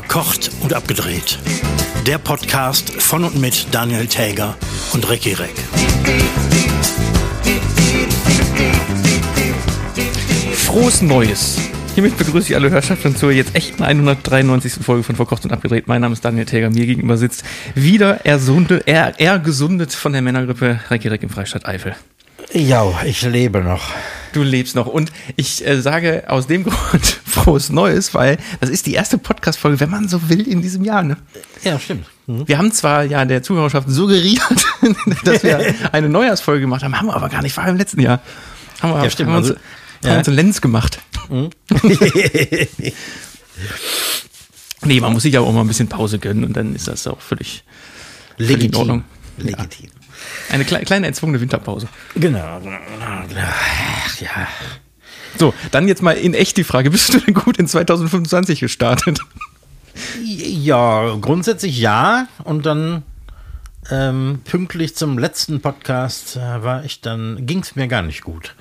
Verkocht und abgedreht. Der Podcast von und mit Daniel Täger und Recki Reck. Frohes Neues! Hiermit begrüße ich alle Hörschaften zur jetzt echten 193. Folge von Verkocht und abgedreht. Mein Name ist Daniel Täger, mir gegenüber sitzt wieder gesundet von der Männergrippe Recki Reck im Freistaat Eifel. Ja, ich lebe noch. Du lebst noch und ich sage aus dem Grund frohes Neues, weil das ist die erste Podcast-Folge, wenn man so will, in diesem Jahr. Ne? Ja, stimmt. Mhm. Wir haben zwar ja der Zuhörerschaft suggeriert, dass wir eine Neujahrsfolge gemacht haben wir aber gar nicht, war im letzten Jahr. Haben wir uns einen Lenz gemacht. Mhm. Nee, man muss sich ja auch mal ein bisschen Pause gönnen und dann ist das auch völlig in Ordnung. Legitim. Ja. Eine kleine erzwungene Winterpause. Genau. Ach, ja. So, dann jetzt mal in echt die Frage, bist du denn gut in 2025 gestartet? Ja, grundsätzlich ja. Und dann pünktlich zum letzten Podcast ging es mir gar nicht gut.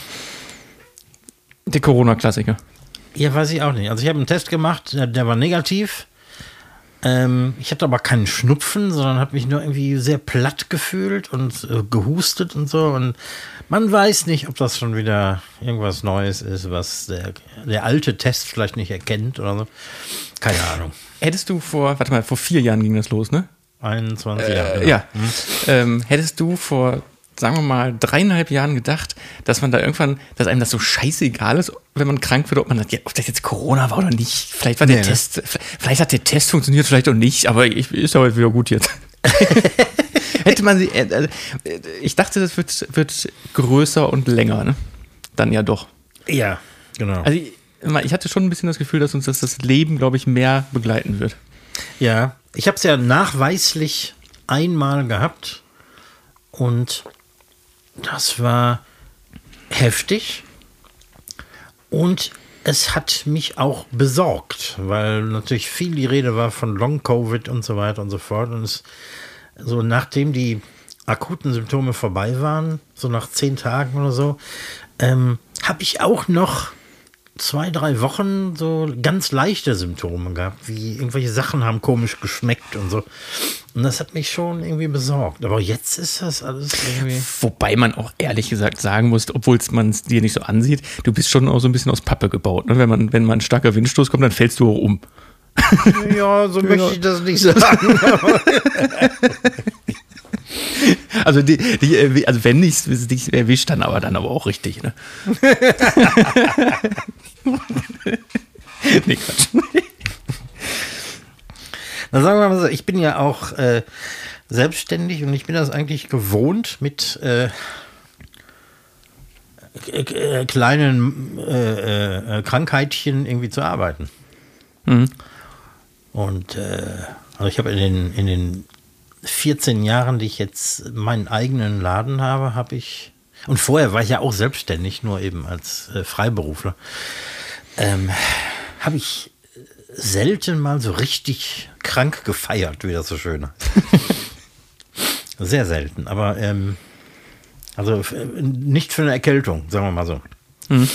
Der Corona-Klassiker. Ja, weiß ich auch nicht. Also ich habe einen Test gemacht, der war negativ. Ich hatte aber keinen Schnupfen, sondern habe mich nur irgendwie sehr platt gefühlt und gehustet und so. Und man weiß nicht, ob das schon wieder irgendwas Neues ist, was der alte Test vielleicht nicht erkennt oder so. Keine Ahnung. Hättest du vor 4 Jahren ging das los, ne? 21 Jahre. Ja. Hättest du vor, sagen wir mal, 3,5 Jahren gedacht, dass man da irgendwann, dass einem das so scheißegal ist, wenn man krank wird, ob das jetzt Corona war oder nicht. Vielleicht war der Test, vielleicht hat der Test funktioniert, vielleicht auch nicht, aber ist aber wieder gut jetzt. Hätte man ich dachte, das wird größer und länger, ne? Dann ja doch. Ja, genau. Also ich hatte schon ein bisschen das Gefühl, dass uns das Leben, glaube ich, mehr begleiten wird. Ja, ich habe es ja nachweislich einmal gehabt und das war heftig und es hat mich auch besorgt, weil natürlich viel die Rede war von Long-Covid und so weiter und so fort. Und so nachdem die akuten Symptome vorbei waren, so nach 10 Tagen oder so, habe ich auch noch 2-3 Wochen so ganz leichte Symptome gehabt, wie irgendwelche Sachen haben komisch geschmeckt und so. Und das hat mich schon irgendwie besorgt. Aber jetzt ist das alles irgendwie... Wobei man auch ehrlich gesagt sagen muss, obwohl man es dir nicht so ansieht, du bist schon auch so ein bisschen aus Pappe gebaut. Ne? Wenn mal ein starker Windstoß kommt, dann fällst du auch um. Ja, so möchte ich das nicht sagen. Also, also wenn dich erwischt, dann aber auch richtig, ne? Nee, Quatsch. Dann sagen wir mal so, ich bin ja auch selbstständig und ich bin das eigentlich gewohnt, mit kleinen Krankheitchen irgendwie zu arbeiten. Mhm. Und also ich habe in den 14 Jahren, die ich jetzt meinen eigenen Laden habe ich, und vorher war ich ja auch selbstständig, nur eben als Freiberufler, habe ich selten mal so richtig krank gefeiert, wie das so schön heißt. Sehr selten, aber also nicht für eine Erkältung, sagen wir mal so. Mhm.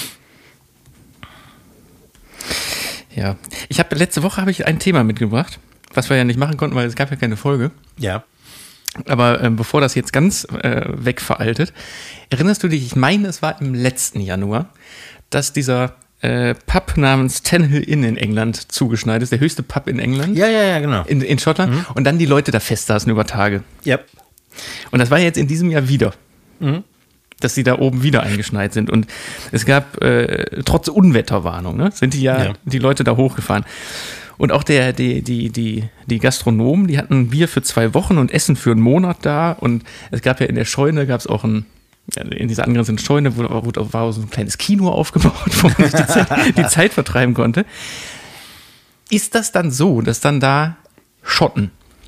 Ja, letzte Woche habe ich ein Thema mitgebracht, was wir ja nicht machen konnten, weil es gab ja keine Folge. Ja. Aber bevor das jetzt ganz wegveraltet, erinnerst du dich, ich meine, es war im letzten Januar, dass dieser Pub namens Ten Hill Inn in England zugeschneit ist, der höchste Pub in England. Ja, genau. In Schottland. Mhm. Und dann die Leute da fest saßen über Tage. Ja. Und das war jetzt in diesem Jahr wieder. Mhm. Dass sie da oben wieder eingeschneit sind. Und es gab, trotz Unwetterwarnung, ne, sind die Leute da hochgefahren. Und auch die Gastronomen, die hatten Bier für 2 Wochen und Essen für einen Monat da. Und es gab ja in der Scheune, gab es auch in dieser angrenzenden Scheune, war so ein kleines Kino aufgebaut, wo man sich die Zeit vertreiben konnte. Ist das dann so, dass dann da Schotten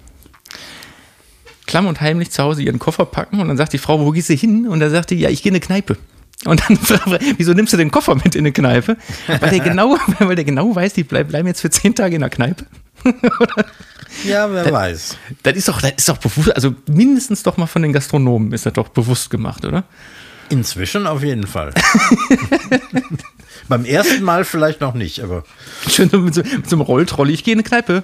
klamm und heimlich zu Hause ihren Koffer packen und dann sagt die Frau, wo gehst du hin? Und dann sagt die, ja, ich gehe in eine Kneipe. Und dann fragt er, wieso nimmst du den Koffer mit in eine Kneipe? Weil der genau weiß, die bleiben jetzt für 10 Tage in der Kneipe. Ja, wer weiß. Das ist doch bewusst, also mindestens doch mal von den Gastronomen ist das doch bewusst gemacht, oder? Inzwischen auf jeden Fall. Beim ersten Mal vielleicht noch nicht, aber. Schön mit so einem Rolltrolley, ich gehe in eine Kneipe.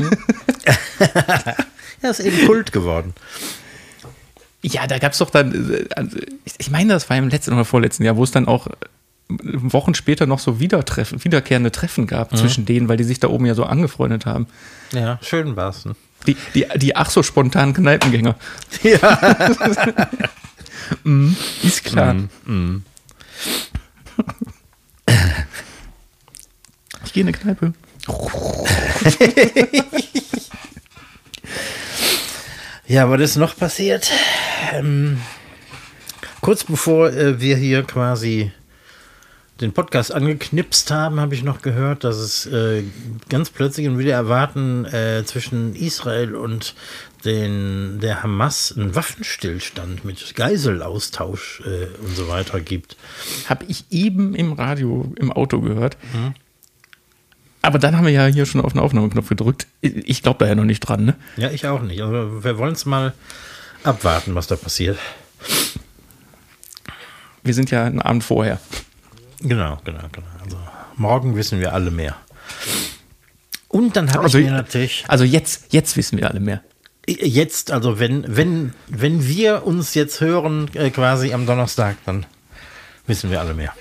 Ja, ist eben Kult geworden. Ja, da gab es doch dann, ich meine, das war im letzten oder vorletzten Jahr, wo es dann auch Wochen später noch so wiederkehrende Treffen gab zwischen denen, weil die sich da oben ja so angefreundet haben. Ja, schön war's. Ne? Die ach so spontanen Kneipengänger. Ja. Ist klar. Ich gehe in eine Kneipe. Ja, was ist noch passiert? Kurz bevor wir hier quasi den Podcast angeknipst haben, habe ich noch gehört, dass es ganz plötzlich und wieder erwarten zwischen Israel und der Hamas einen Waffenstillstand mit Geiselaustausch und so weiter gibt. Habe ich eben im Radio, im Auto gehört. Aber dann haben wir ja hier schon auf den Aufnahmeknopf gedrückt. Ich glaube da ja noch nicht dran, ne? Ja, ich auch nicht. Also wir wollen es mal abwarten, was da passiert. Wir sind ja einen Abend vorher. Genau. Also morgen wissen wir alle mehr. Und dann habe ich mir natürlich... Also jetzt wissen wir alle mehr. Jetzt, also wenn wir uns jetzt hören, quasi am Donnerstag, dann wissen wir alle mehr.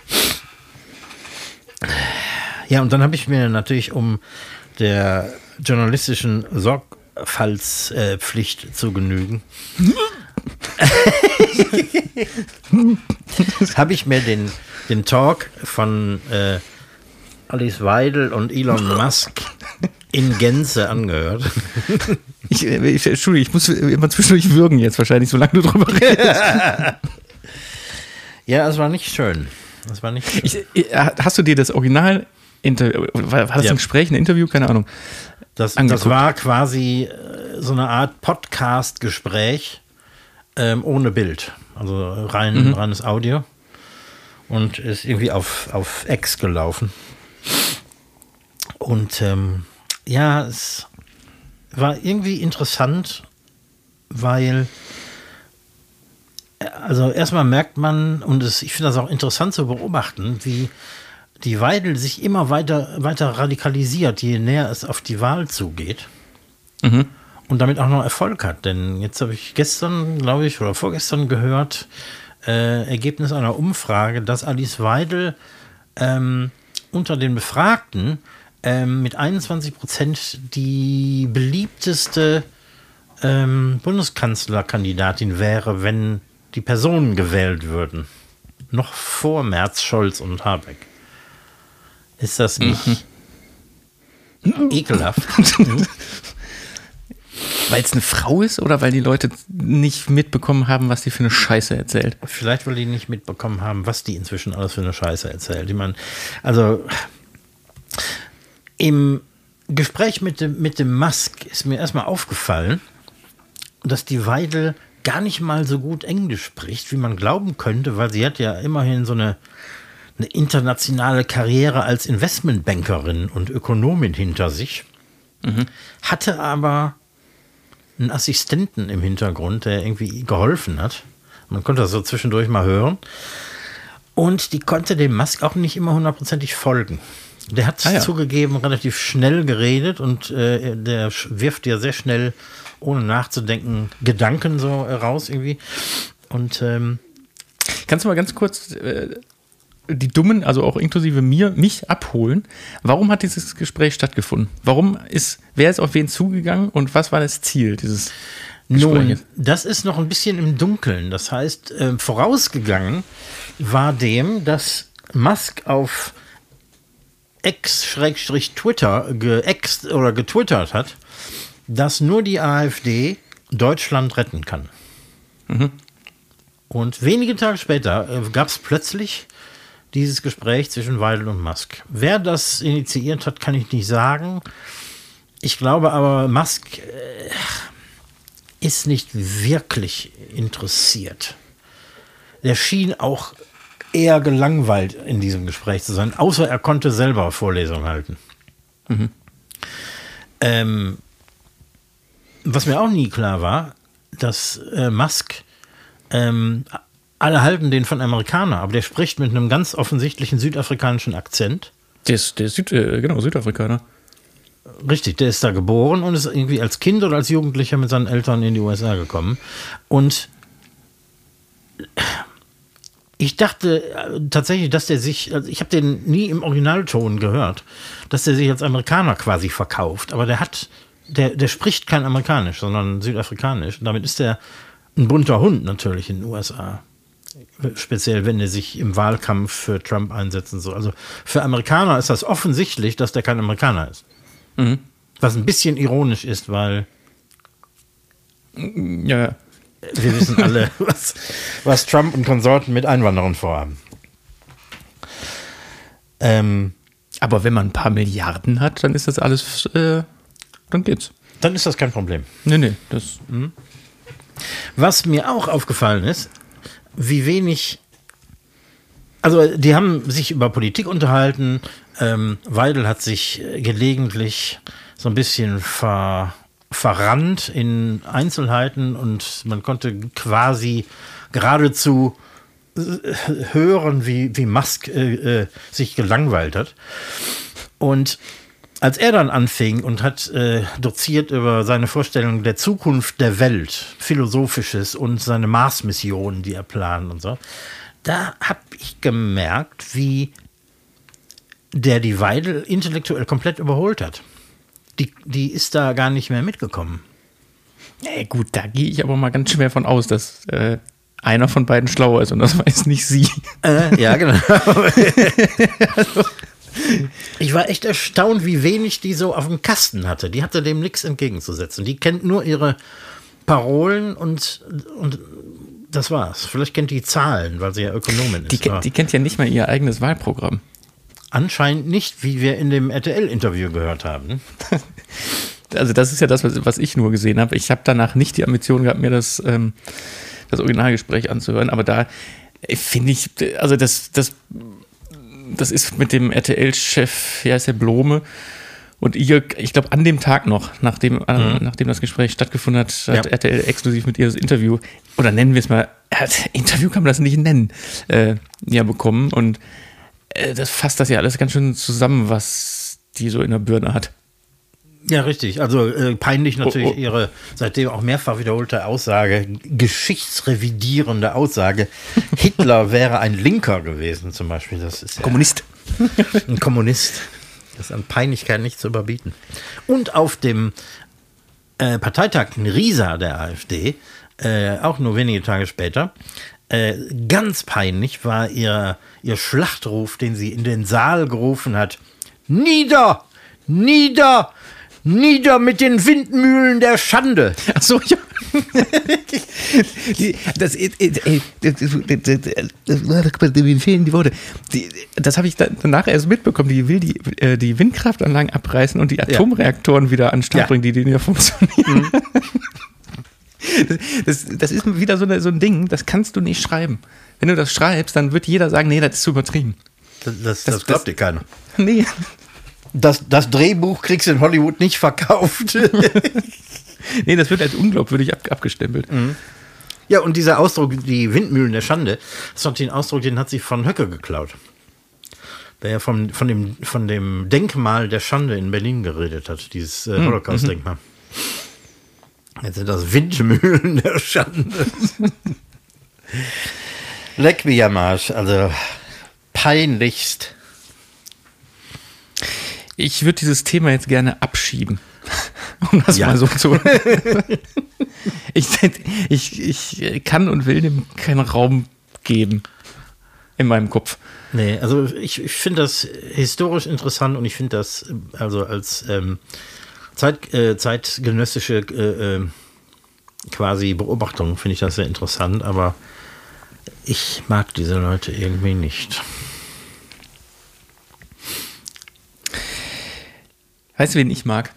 Ja, und dann habe ich mir natürlich, um der journalistischen Sorgfaltspflicht zu genügen, habe ich mir den Talk von Alice Weidel und Elon Musk in Gänze angehört. Entschuldigung, ich muss immer zwischendurch würgen jetzt wahrscheinlich, solange du drüber redest. Ja, es war nicht schön. Hast du dir das Original war das ein Gespräch, ein Interview? Keine Ahnung. Das war quasi so eine Art Podcast-Gespräch ohne Bild. Also reines Audio. Und ist irgendwie auf X gelaufen. Und ja, es war irgendwie interessant, weil also erstmal merkt man, und ich finde das auch interessant zu beobachten, wie die Weidel sich immer weiter radikalisiert, je näher es auf die Wahl zugeht. Und damit auch noch Erfolg hat. Denn jetzt habe ich gestern, glaube ich, oder vorgestern gehört, Ergebnis einer Umfrage, dass Alice Weidel unter den Befragten mit 21% die beliebteste Bundeskanzlerkandidatin wäre, wenn die Personen gewählt würden. Noch vor Merz, Scholz und Habeck. Ist das nicht ekelhaft? Weil es eine Frau ist oder weil die Leute nicht mitbekommen haben, was die für eine Scheiße erzählt? Vielleicht, weil die nicht mitbekommen haben, was die inzwischen alles für eine Scheiße erzählt. Ich meine, also im Gespräch mit dem Musk ist mir erstmal aufgefallen, dass die Weidel gar nicht mal so gut Englisch spricht, wie man glauben könnte, weil sie hat ja immerhin so eine internationale Karriere als Investmentbankerin und Ökonomin hinter sich, hatte aber einen Assistenten im Hintergrund, der irgendwie geholfen hat. Man konnte das so zwischendurch mal hören. Und die konnte dem Musk auch nicht immer hundertprozentig folgen. Der hat zugegeben relativ schnell geredet und der wirft ja sehr schnell, ohne nachzudenken, Gedanken so raus irgendwie. Und kannst du mal ganz kurz die Dummen, also auch inklusive mich abholen? Warum hat dieses Gespräch stattgefunden? Wer ist auf wen zugegangen und was war das Ziel dieses Gesprächs? Nun, das ist noch ein bisschen im Dunkeln. Das heißt, vorausgegangen war dem, dass Musk auf X-Twitter getwittert hat, dass nur die AfD Deutschland retten kann. Und wenige Tage später gab es plötzlich dieses Gespräch zwischen Weidel und Musk. Wer das initiiert hat, kann ich nicht sagen. Ich glaube aber, Musk ist nicht wirklich interessiert. Der schien auch eher gelangweilt in diesem Gespräch zu sein, außer er konnte selber Vorlesungen halten. Was mir auch nie klar war, dass Musk alle halten den von Amerikaner, aber der spricht mit einem ganz offensichtlichen südafrikanischen Akzent. Der ist Südafrikaner. Richtig, der ist da geboren und ist irgendwie als Kind oder als Jugendlicher mit seinen Eltern in die USA gekommen. Und ich dachte tatsächlich, dass der sich, also ich habe den nie im Originalton gehört, dass der sich als Amerikaner quasi verkauft. Aber der spricht kein Amerikanisch, sondern Südafrikanisch. Und damit ist der ein bunter Hund natürlich in den USA. Speziell, wenn er sich im Wahlkampf für Trump einsetzt und so. Also für Amerikaner ist das offensichtlich, dass der kein Amerikaner ist. Mhm. Was ein bisschen ironisch ist, weil ja. Wir wissen alle, was Trump und Konsorten mit Einwanderern vorhaben. Aber wenn man ein paar Milliarden hat, dann ist das alles, dann geht's. Dann ist das kein Problem. Nee, Was mir auch aufgefallen ist, wie wenig, also die haben sich über Politik unterhalten, Weidel hat sich gelegentlich so ein bisschen verrannt in Einzelheiten und man konnte quasi geradezu hören, wie Musk sich gelangweilt hat. Und als er dann anfing und hat doziert über seine Vorstellung der Zukunft der Welt, Philosophisches und seine Mars-Missionen, die er plant und so, da habe ich gemerkt, wie der die Weidel intellektuell komplett überholt hat. Die ist da gar nicht mehr mitgekommen. Gut, da gehe ich aber mal ganz schwer von aus, dass einer von beiden schlauer ist und das weiß nicht sie. Ja, genau. Ich war echt erstaunt, wie wenig die so auf dem Kasten hatte. Die hatte dem nichts entgegenzusetzen. Die kennt nur ihre Parolen und das war's. Vielleicht kennt die Zahlen, weil sie ja Ökonomin ist. Die kennt ja nicht mal ihr eigenes Wahlprogramm. Anscheinend nicht, wie wir in dem RTL-Interview gehört haben. Also das ist ja das, was ich nur gesehen habe. Ich habe danach nicht die Ambition gehabt, mir das Originalgespräch anzuhören. Aber da finde ich, also das ist mit dem RTL-Chef, wie heißt der, Blome, und ihr, ich glaube, an dem Tag noch, nachdem das Gespräch stattgefunden hat, hat RTL exklusiv mit ihr das Interview, oder nennen wir es mal, Interview kann man das nicht nennen, bekommen. Und das fasst das ja alles ganz schön zusammen, was die so in der Birne hat. Ja, richtig. Also peinlich natürlich ihre seitdem auch mehrfach wiederholte Aussage, geschichtsrevidierende Aussage, Hitler wäre ein Linker gewesen zum Beispiel. Das ist ja Kommunist. Ein Kommunist. Das ist an Peinlichkeit nicht zu überbieten. Und auf dem Parteitag in Riesa der AfD, auch nur wenige Tage später, ganz peinlich war ihr Schlachtruf, den sie in den Saal gerufen hat. Nieder! Nieder! Nieder mit den Windmühlen der Schande! Ach so, ja. Mir fehlen die Worte. Das habe ich danach erst mitbekommen. Die will die Windkraftanlagen abreißen und die Atomreaktoren wieder an den Start bringen, die nicht mehr funktionieren. Das ist wieder so ein Ding, das kannst du nicht schreiben. Wenn du das schreibst, dann wird jeder sagen, nee, das ist zu übertrieben. Das glaubt dir keiner. Nee. Das Drehbuch kriegst du in Hollywood nicht verkauft. Nee, das wird als unglaubwürdig abgestempelt. Mhm. Ja, und dieser Ausdruck, die Windmühlen der Schande, das ist natürlich ein Ausdruck, den hat sie von Höcke geklaut. Der ja von dem Denkmal der Schande in Berlin geredet hat, dieses Holocaust-Denkmal. Jetzt sind das Windmühlen der Schande. Leck mich am Arsch, also peinlichst. Ich würde dieses Thema jetzt gerne abschieben. Um das mal so zu. Ich kann und will dem keinen Raum geben in meinem Kopf. Nee, also ich finde das historisch interessant und ich finde das also als zeitgenössische quasi Beobachtung finde ich das sehr interessant, aber ich mag diese Leute irgendwie nicht. Weißt du, wen ich mag?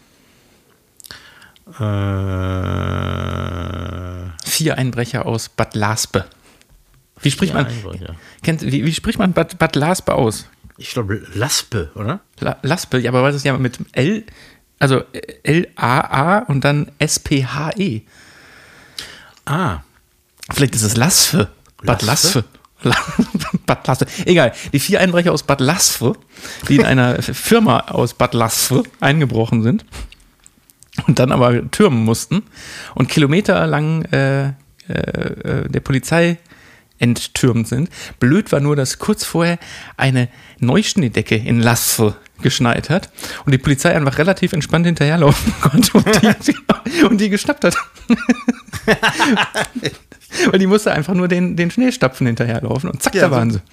4 Einbrecher aus Bad Laspe. Wie spricht man? Wie spricht man Bad Laspe aus? Ich glaube Laspe, oder? Laspe, ja, aber was ist ja mit L, also L-A-A und dann S-P-H-E. Ah. Vielleicht ist es Laspe. Bad Lasve. Bad Lasve. Egal, die 4 Einbrecher aus Bad Lasve, die in einer Firma aus Bad Lasve eingebrochen sind und dann aber türmen mussten und kilometerlang der Polizei enttürmt sind. Blöd war nur, dass kurz vorher eine Neuschneedecke in Lasve geschneit hat und die Polizei einfach relativ entspannt hinterherlaufen konnte und die geschnappt hat. Weil die musste einfach nur den Schneestapfen hinterherlaufen und zack, da waren sie.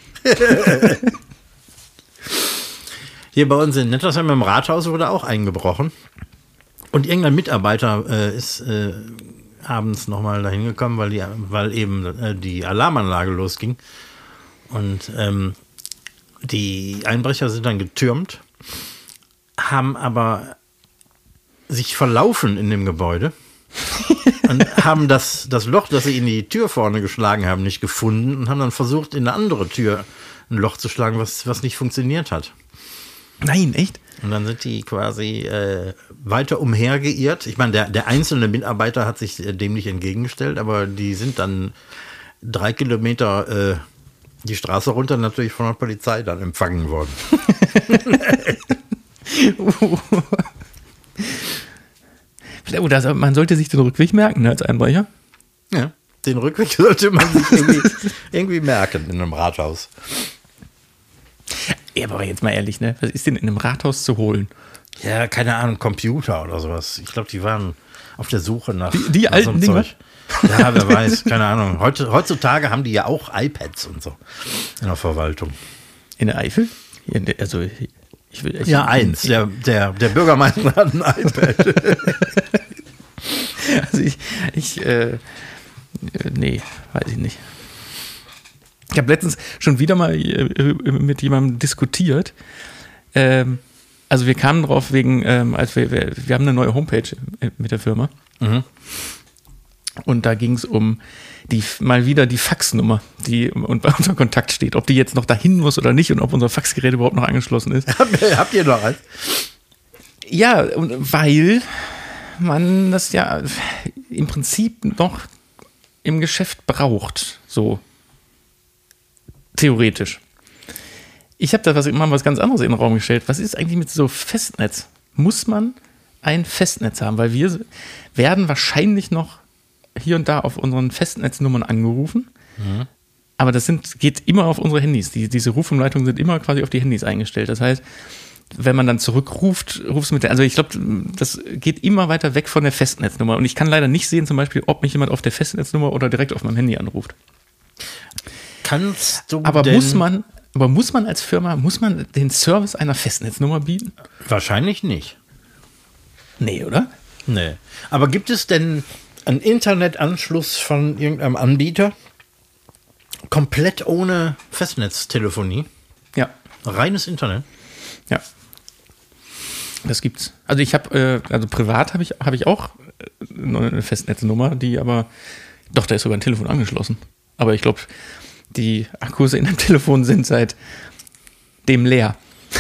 Hier bei uns in Nettersheim im Rathaus wurde auch eingebrochen. Und irgendein Mitarbeiter ist abends nochmal dahin gekommen, weil eben die Alarmanlage losging. Und die Einbrecher sind dann getürmt, haben aber sich verlaufen in dem Gebäude und haben das Loch, das sie in die Tür vorne geschlagen haben, nicht gefunden und haben dann versucht, in eine andere Tür ein Loch zu schlagen, was nicht funktioniert hat. Nein, echt? Und dann sind die quasi weiter umhergeirrt. Ich meine, der einzelne Mitarbeiter hat sich dem nicht entgegengestellt, aber die sind dann 3 Kilometer die Straße runter natürlich von der Polizei dann empfangen worden. Man sollte sich den Rückweg merken, ne, als Einbrecher. Ja, den Rückweg sollte man sich irgendwie merken in einem Rathaus. Ja, aber jetzt mal ehrlich, ne? Was ist denn in einem Rathaus zu holen? Ja, keine Ahnung, Computer oder sowas. Ich glaube, die waren auf der Suche nach die nach alten Dinger. Ja, wer weiß, keine Ahnung. Heutzutage haben die ja auch iPads und so in der Verwaltung. In der Eifel? Also ja, eins. Der Bürgermeister hat ein iPad. Also nee, weiß ich nicht. Ich habe letztens schon wieder mal mit jemandem diskutiert. Also wir kamen drauf wegen, als wir haben eine neue Homepage mit der Firma. Mhm. Und da ging es um mal wieder die Faxnummer, die bei unserem Kontakt steht. Ob die jetzt noch dahin muss oder nicht und ob unser Faxgerät überhaupt noch angeschlossen ist. Habt ihr noch eins? Ja, weil man das ja im Prinzip noch im Geschäft braucht. So theoretisch. Ich habe da was ganz anderes in den Raum gestellt. Was ist eigentlich mit so Festnetz? Muss man ein Festnetz haben? Weil wir werden wahrscheinlich noch hier und da auf unseren Festnetznummern angerufen. Mhm. Aber das geht immer auf unsere Handys. Diese Rufumleitungen sind immer quasi auf die Handys eingestellt. Das heißt, wenn man dann zurückruft, rufst du mit der, also ich glaube, das geht immer weiter weg von der Festnetznummer. Und ich kann leider nicht sehen, zum Beispiel, ob mich jemand auf der Festnetznummer oder direkt auf meinem Handy anruft. Muss man als Firma, den Service einer Festnetznummer bieten? Wahrscheinlich nicht. Nee, oder? Nee. Aber gibt es denn einen Internetanschluss von irgendeinem Anbieter? Komplett ohne Festnetztelefonie? Ja. Reines Internet? Ja. Das gibt's. Also ich habe, privat habe ich auch eine Festnetznummer, die aber, doch, da ist sogar ein Telefon angeschlossen. Aber ich glaube, die Akkus in dem Telefon sind seitdem leer.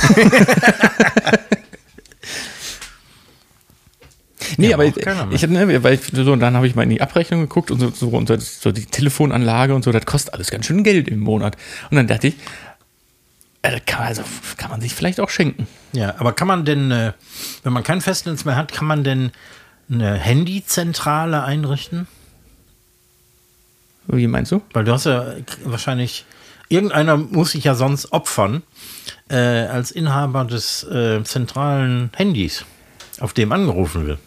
Nee, ja, aber dann habe ich mal in die Abrechnung geguckt und so die Telefonanlage und so, das kostet alles ganz schön Geld im Monat. Und dann dachte ich, kann man sich vielleicht auch schenken. Ja, aber kann man denn, wenn man kein Festnetz mehr hat, kann man denn eine Handyzentrale einrichten? Wie meinst du? Weil du hast ja wahrscheinlich, irgendeiner muss sich ja sonst opfern als Inhaber des zentralen Handys, auf dem angerufen wird.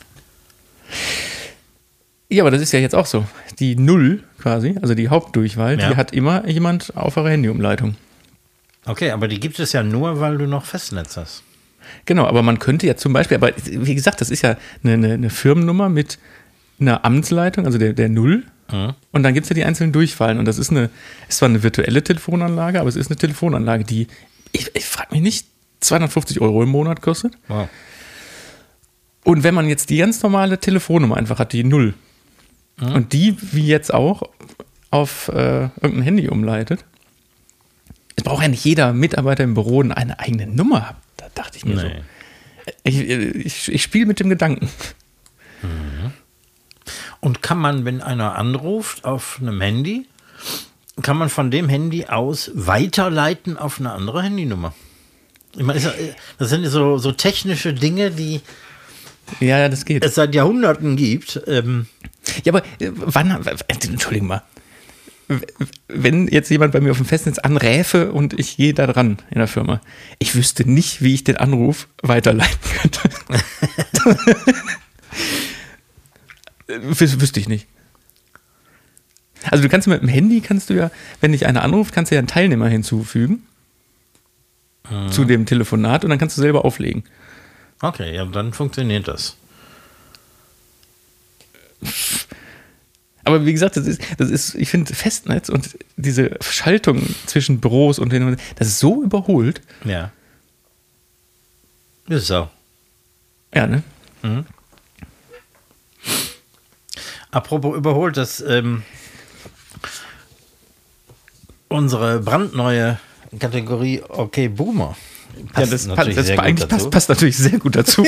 Ja, aber das ist ja jetzt auch so. Die 0 quasi, also die Hauptdurchwahl, die hat immer jemand auf ihrer Handyumleitung. Okay, aber die gibt es ja nur, weil du noch Festnetz hast. Genau, aber man könnte ja zum Beispiel, aber wie gesagt, das ist ja eine Firmennummer mit einer Amtsleitung, also der 0. Mhm. Und dann gibt es ja die einzelnen Durchwahlen. Und das ist zwar eine virtuelle Telefonanlage, aber es ist eine Telefonanlage, die, ich frage mich nicht, 250 € im Monat kostet. Wow. Und wenn man jetzt die ganz normale Telefonnummer einfach hat, die 0, und die, wie jetzt auch, auf irgendein Handy umleitet, es braucht ja nicht jeder Mitarbeiter im Büro eine eigene Nummer haben. Da dachte ich mir so. Ich spiele mit dem Gedanken. Mhm. Und kann man, wenn einer anruft auf einem Handy, kann man von dem Handy aus weiterleiten auf eine andere Handynummer. Ich meine, das sind so technische Dinge, die ja, das geht. Es seit Jahrhunderten gibt. Ja, aber Entschuldigung mal. Wenn jetzt jemand bei mir auf dem Festnetz anräfe und ich gehe da dran in der Firma, ich wüsste nicht, wie ich den Anruf weiterleiten könnte. Wüsste ich nicht. Also du kannst mit dem Handy, wenn dich einer anruft, kannst du ja einen Teilnehmer hinzufügen zu dem Telefonat und dann kannst du selber auflegen. Okay, ja, dann funktioniert das. Aber wie gesagt, das ist, ich finde Festnetz und diese Schaltung zwischen Büros und den, das ist so überholt. Ja. Ist so. Ja, ne? Mhm. Apropos überholt, das unsere brandneue Kategorie Okay Boomer. Ja, das passt natürlich sehr gut dazu.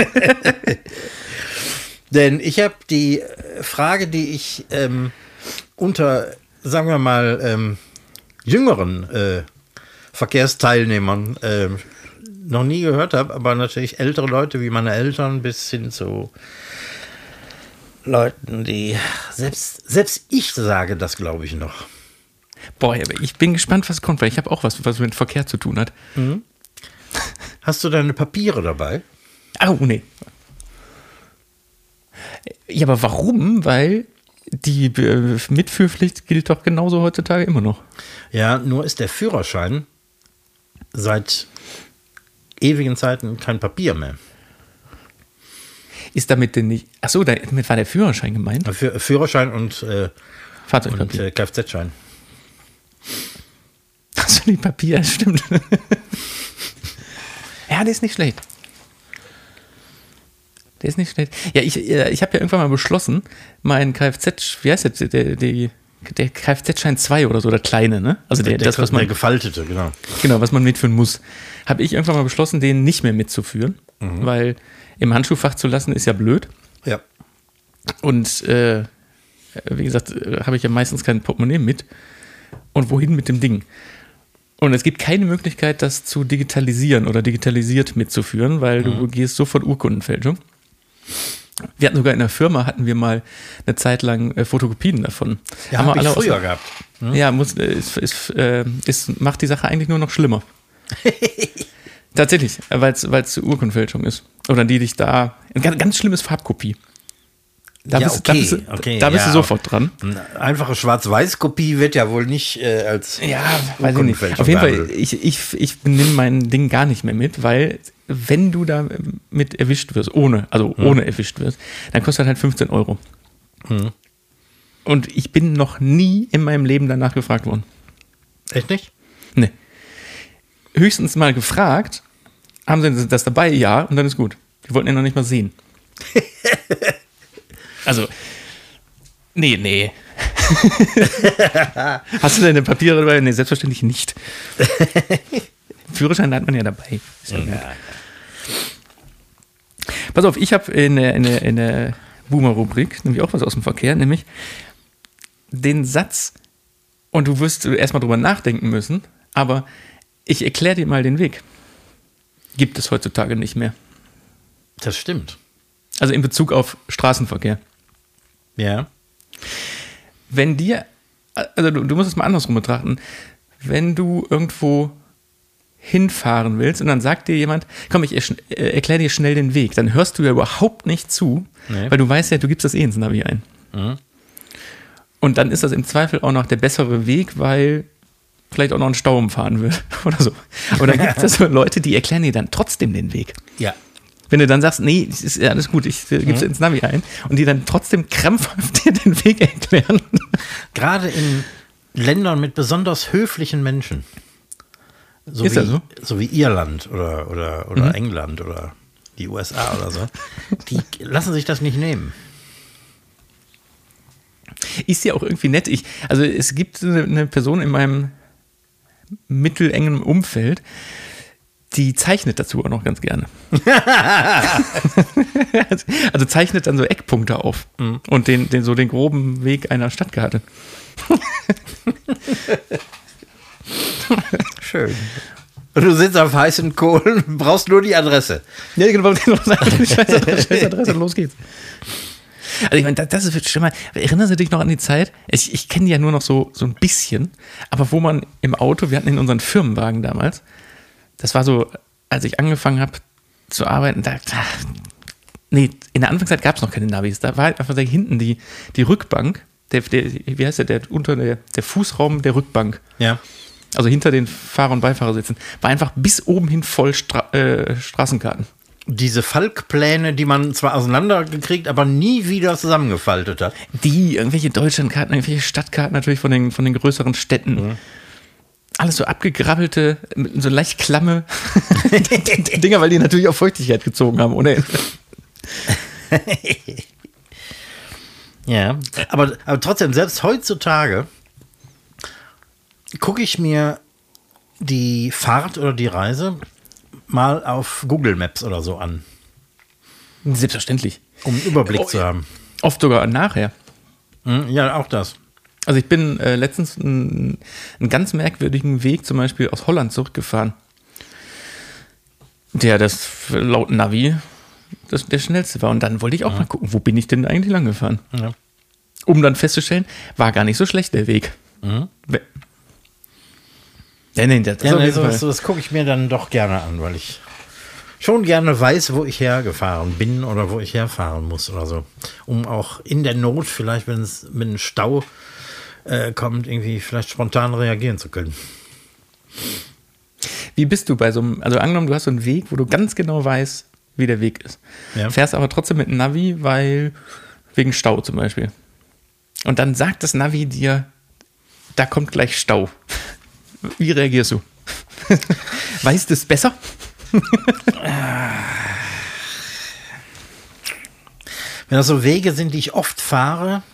Denn ich habe die Frage, die ich unter, sagen wir mal, jüngeren Verkehrsteilnehmern noch nie gehört habe, aber natürlich ältere Leute wie meine Eltern bis hin zu Leuten, die selbst ich sage das, glaube ich, noch. Boah, aber ich bin gespannt, was kommt, weil ich habe auch was mit Verkehr zu tun hat. Mhm. Hast du deine Papiere dabei? Oh, nee. Ja, aber warum? Weil die Mitführpflicht gilt doch genauso heutzutage immer noch. Ja, nur ist der Führerschein seit ewigen Zeiten kein Papier mehr. Ist damit denn nicht... Achso, damit war der Führerschein gemeint? Führerschein und Fahrzeugpapier. Und Kfz-Schein. Achso, die Papier, das stimmt. Ja, der ist nicht schlecht. Der ist nicht schlecht. Ja, ich habe ja irgendwann mal beschlossen, mein Kfz, wie heißt das, der Kfz-Schein 2 oder so, der kleine, ne? Also der gefaltete, genau. Genau, was man mitführen muss. Habe ich irgendwann mal beschlossen, den nicht mehr mitzuführen, weil im Handschuhfach zu lassen ist ja blöd. Ja. Und wie gesagt, habe ich ja meistens kein Portemonnaie mit. Und wohin mit dem Ding? Und es gibt keine Möglichkeit, das zu digitalisieren oder digitalisiert mitzuführen, weil du gehst sofort Urkundenfälschung. Wir hatten sogar in der Firma, mal eine Zeit lang Fotokopien davon. Ja, haben wir alle früher gehabt. Ja, macht die Sache eigentlich nur noch schlimmer. Tatsächlich, weil es Urkundenfälschung ist. Oder die dich da, ein ganz schlimmes Farbkopie. Da bist du sofort dran. Eine einfache Schwarz-Weiß-Kopie wird ja wohl nicht als weiß ich nicht. Auf jeden Fall, ich nehme mein Ding gar nicht mehr mit, weil wenn du da mit erwischt wirst, ohne erwischt wirst, dann kostet halt 15 €. Und ich bin noch nie in meinem Leben danach gefragt worden. Echt nicht? Nee. Höchstens mal gefragt, haben sie das dabei? Ja, und dann ist gut. Die wollten ihn noch nicht mal sehen. Also, nee. Hast du deine Papiere dabei? Nee, selbstverständlich nicht. Führerschein hat man ja dabei. Ja. Pass auf, ich habe in der Boomer-Rubrik nämlich auch was aus dem Verkehr, nämlich den Satz, und du wirst erstmal drüber nachdenken müssen, aber ich erkläre dir mal den Weg. Gibt es heutzutage nicht mehr. Das stimmt. Also in Bezug auf Straßenverkehr. Ja. Also du musst es mal andersrum betrachten, wenn du irgendwo hinfahren willst und dann sagt dir jemand, komm, ich erkläre dir schnell den Weg, dann hörst du ja überhaupt nicht zu, weil du weißt ja, du gibst das ins Navi ein. Mhm. Und dann ist das im Zweifel auch noch der bessere Weg, weil vielleicht auch noch ein Stau umfahren wird oder so. Aber dann gibt es so Leute, die erklären dir dann trotzdem den Weg. Ja. Wenn du dann sagst, nee, es ist alles gut, ich gebe es ins Navi ein und die dann trotzdem krampfhaft dir den Weg erklären. Gerade in Ländern mit besonders höflichen Menschen. Ist das so? So wie Irland oder England oder die USA oder so. Die lassen sich das nicht nehmen. Ist ja auch irgendwie nett. Also es gibt eine Person in meinem mittelengen Umfeld, die zeichnet dazu auch noch ganz gerne. Also zeichnet dann so Eckpunkte auf und den groben Weg einer Stadtkarte. Schön. Und du sitzt auf heißen Kohlen, brauchst nur die Adresse. Ja, genau. Scheiß Adresse, los geht's. Also ich meine, das wird schlimmer. Erinnerst du dich noch an die Zeit? Ich kenne die ja nur noch so ein bisschen, aber wo man im Auto, wir hatten in unseren Firmenwagen damals, das war so, als ich angefangen habe zu arbeiten, in der Anfangszeit gab es noch keine Navis, da war halt einfach hinten die Rückbank, wie heißt der Fußraum der Rückbank. Ja. Also hinter den Fahrer- und Beifahrersitze, war einfach bis oben hin voll Straßenkarten. Diese Falkpläne, die man zwar auseinandergekriegt, aber nie wieder zusammengefaltet hat. Irgendwelche Deutschlandkarten, irgendwelche Stadtkarten natürlich von den größeren Städten. Mhm. Alles so abgegrabbelte, so leicht klamme Dinger, weil die natürlich auch Feuchtigkeit gezogen haben, ohne Ende. Ja, aber trotzdem, selbst heutzutage gucke ich mir die Fahrt oder die Reise mal auf Google Maps oder so an. Selbstverständlich. Um einen Überblick zu haben. Oft sogar nachher. Ja, auch das. Also ich bin letztens einen ganz merkwürdigen Weg zum Beispiel aus Holland zurückgefahren. Der das laut Navi der schnellste war. Und dann wollte ich auch mal gucken, wo bin ich denn eigentlich lang gefahren? Ja. Um dann festzustellen, war gar nicht so schlecht der Weg. Mhm. Das gucke ich mir dann doch gerne an, weil ich schon gerne weiß, wo ich hergefahren bin oder wo ich herfahren muss oder so. Um auch in der Not vielleicht, wenn es mit einem Stau kommt, irgendwie vielleicht spontan reagieren zu können. Wie bist du bei so einem, also angenommen, du hast so einen Weg, wo du ganz genau weißt, wie der Weg ist. Ja. Fährst aber trotzdem mit einem Navi, wegen Stau zum Beispiel. Und dann sagt das Navi dir, da kommt gleich Stau. Wie reagierst du? Weißt du es besser? Wenn das so Wege sind, die ich oft fahre,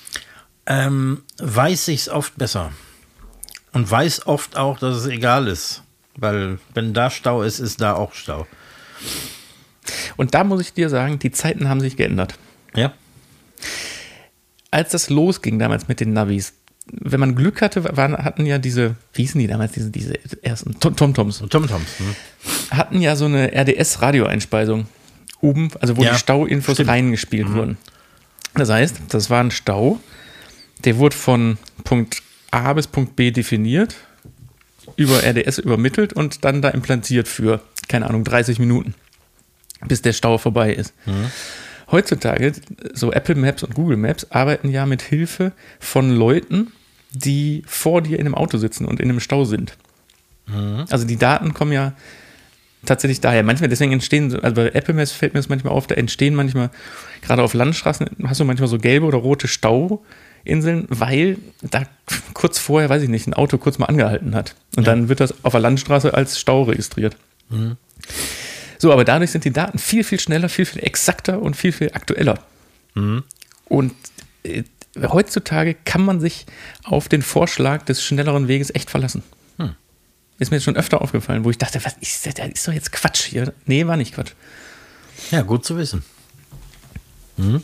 weiß ich es oft besser. Und weiß oft auch, dass es egal ist. Weil wenn da Stau ist, ist da auch Stau. Und da muss ich dir sagen, die Zeiten haben sich geändert. Ja. Als das losging damals mit den Navis, wenn man Glück hatte, hatten ja diese, wie hießen die damals, diese ersten TomToms. Hatten ja so eine RDS-Radioeinspeisung oben, also wo die Stauinfos reingespielt wurden. Das heißt, das war ein Stau, der wurde von Punkt A bis Punkt B definiert, über RDS übermittelt und dann da implantiert für, keine Ahnung, 30 Minuten, bis der Stau vorbei ist. Mhm. Heutzutage, so Apple Maps und Google Maps arbeiten ja mit Hilfe von Leuten, die vor dir in einem Auto sitzen und in einem Stau sind. Mhm. Also die Daten kommen ja tatsächlich daher. Manchmal, deswegen entstehen, also bei Apple Maps fällt mir das manchmal auf, da entstehen manchmal, gerade auf Landstraßen, hast du manchmal so gelbe oder rote Stauinseln, weil da kurz vorher, weiß ich nicht, ein Auto kurz mal angehalten hat. Und dann wird das auf der Landstraße als Stau registriert. Mhm. So, aber dadurch sind die Daten viel, viel schneller, viel, viel exakter und viel, viel aktueller. Mhm. Und heutzutage kann man sich auf den Vorschlag des schnelleren Weges echt verlassen. Ist mir jetzt schon öfter aufgefallen, wo ich dachte, was ist das? Das ist doch jetzt Quatsch hier. Nee, war nicht Quatsch. Ja, gut zu wissen. Mhm.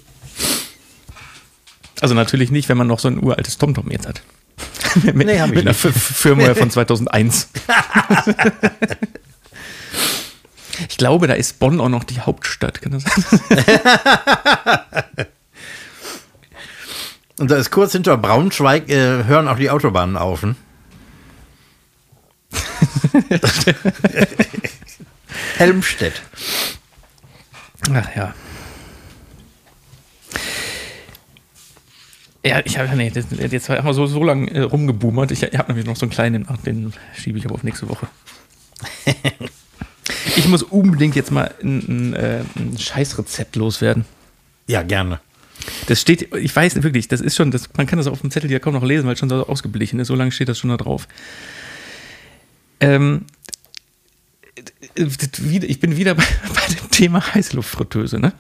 Also natürlich nicht, wenn man noch so ein uraltes TomTom jetzt hat. mit einer Firmware von 2001. Ich glaube, da ist Bonn auch noch die Hauptstadt, kann das sein? Und da ist kurz hinter Braunschweig, hören auch die Autobahnen auf. Hm? Helmstedt. Ach ja. Ja, jetzt haben wir so lange rumgeboomert. Ich habe nämlich noch so einen kleinen, den schiebe ich aber auf nächste Woche. Ich muss unbedingt jetzt mal ein Scheißrezept loswerden. Ja, gerne. Das steht, ich weiß wirklich, das ist schon, man kann das auf dem Zettel ja kaum noch lesen, weil es schon so ausgeblichen ist. So lange steht das schon da drauf. Ich bin wieder bei dem Thema Heißluftfritteuse, ne?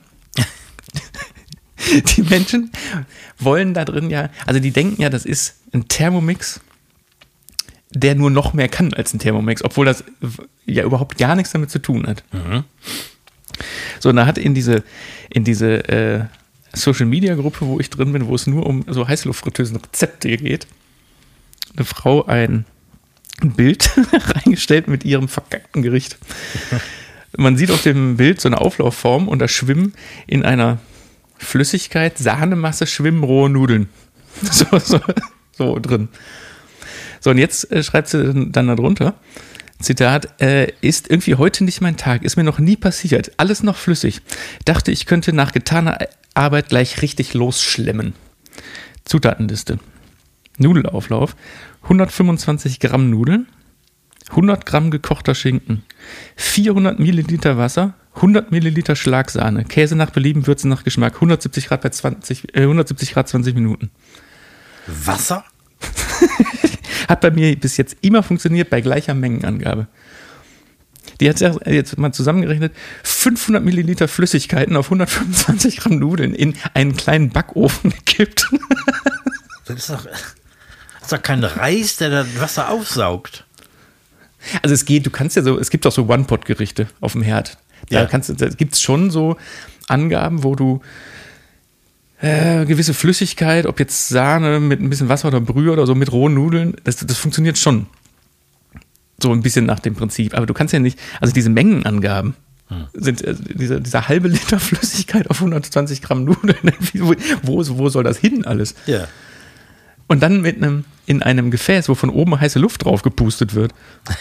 Die Menschen wollen da drin ja, also die denken ja, das ist ein Thermomix, der nur noch mehr kann als ein Thermomix, obwohl das ja überhaupt gar nichts damit zu tun hat. Mhm. So, und da hat in diese Social-Media-Gruppe, wo ich drin bin, wo es nur um so Heißluftfritteusen-Rezepte geht, eine Frau ein Bild reingestellt mit ihrem verkackten Gericht. Man sieht auf dem Bild so eine Auflaufform und da schwimmen in einer Flüssigkeit, Sahnemasse, schwimmen rohe Nudeln. So drin. So, und jetzt schreibt sie dann da drunter, Zitat, ist irgendwie heute nicht mein Tag, ist mir noch nie passiert, alles noch flüssig. Dachte, ich könnte nach getaner Arbeit gleich richtig losschlemmen. Zutatenliste. Nudelauflauf, 125 Gramm Nudeln, 100 Gramm gekochter Schinken, 400 Milliliter Wasser, 100 Milliliter Schlagsahne, Käse nach Belieben, Würze nach Geschmack, 170 Grad 20 Minuten. Wasser? Hat bei mir bis jetzt immer funktioniert bei gleicher Mengenangabe. Die hat jetzt mal zusammengerechnet, 500 Milliliter Flüssigkeiten auf 125 Gramm Nudeln in einen kleinen Backofen gekippt. Das ist doch kein Reis, der das Wasser aufsaugt. Also es gibt auch so One-Pot-Gerichte auf dem Herd. Da gibt es schon so Angaben, wo du gewisse Flüssigkeit, ob jetzt Sahne mit ein bisschen Wasser oder Brühe oder so mit rohen Nudeln, das funktioniert schon. So ein bisschen nach dem Prinzip. Aber du kannst ja nicht, also diese Mengenangaben sind dieser halbe Liter Flüssigkeit auf 120 Gramm Nudeln. Wo soll das hin alles? Ja. Und dann in einem Gefäß, wo von oben heiße Luft drauf gepustet wird.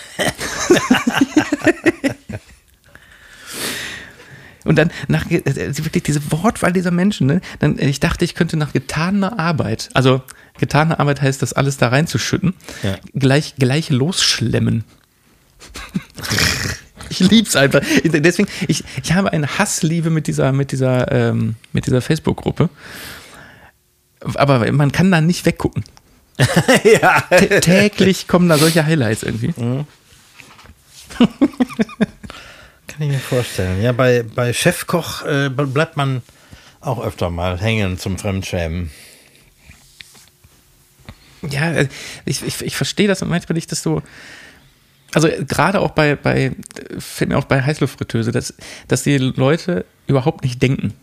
Und dann wirklich diese Wortwahl dieser Menschen, ne? Ich dachte, ich könnte nach getaner Arbeit, also getane Arbeit heißt, das alles da reinzuschütten, gleich losschlemmen. Ich lieb's einfach. Deswegen, ich habe eine Hassliebe mit dieser Facebook-Gruppe. Aber man kann da nicht weggucken. Ja. Täglich kommen da solche Highlights irgendwie. Mhm. Kann ich mir vorstellen. Ja, bei Chefkoch bleibt man auch öfter mal hängen zum Fremdschämen. Ja, ich verstehe das und manchmal nicht, dass so. Also gerade auch fällt mir auch bei Heißluftfritteuse, dass die Leute überhaupt nicht denken.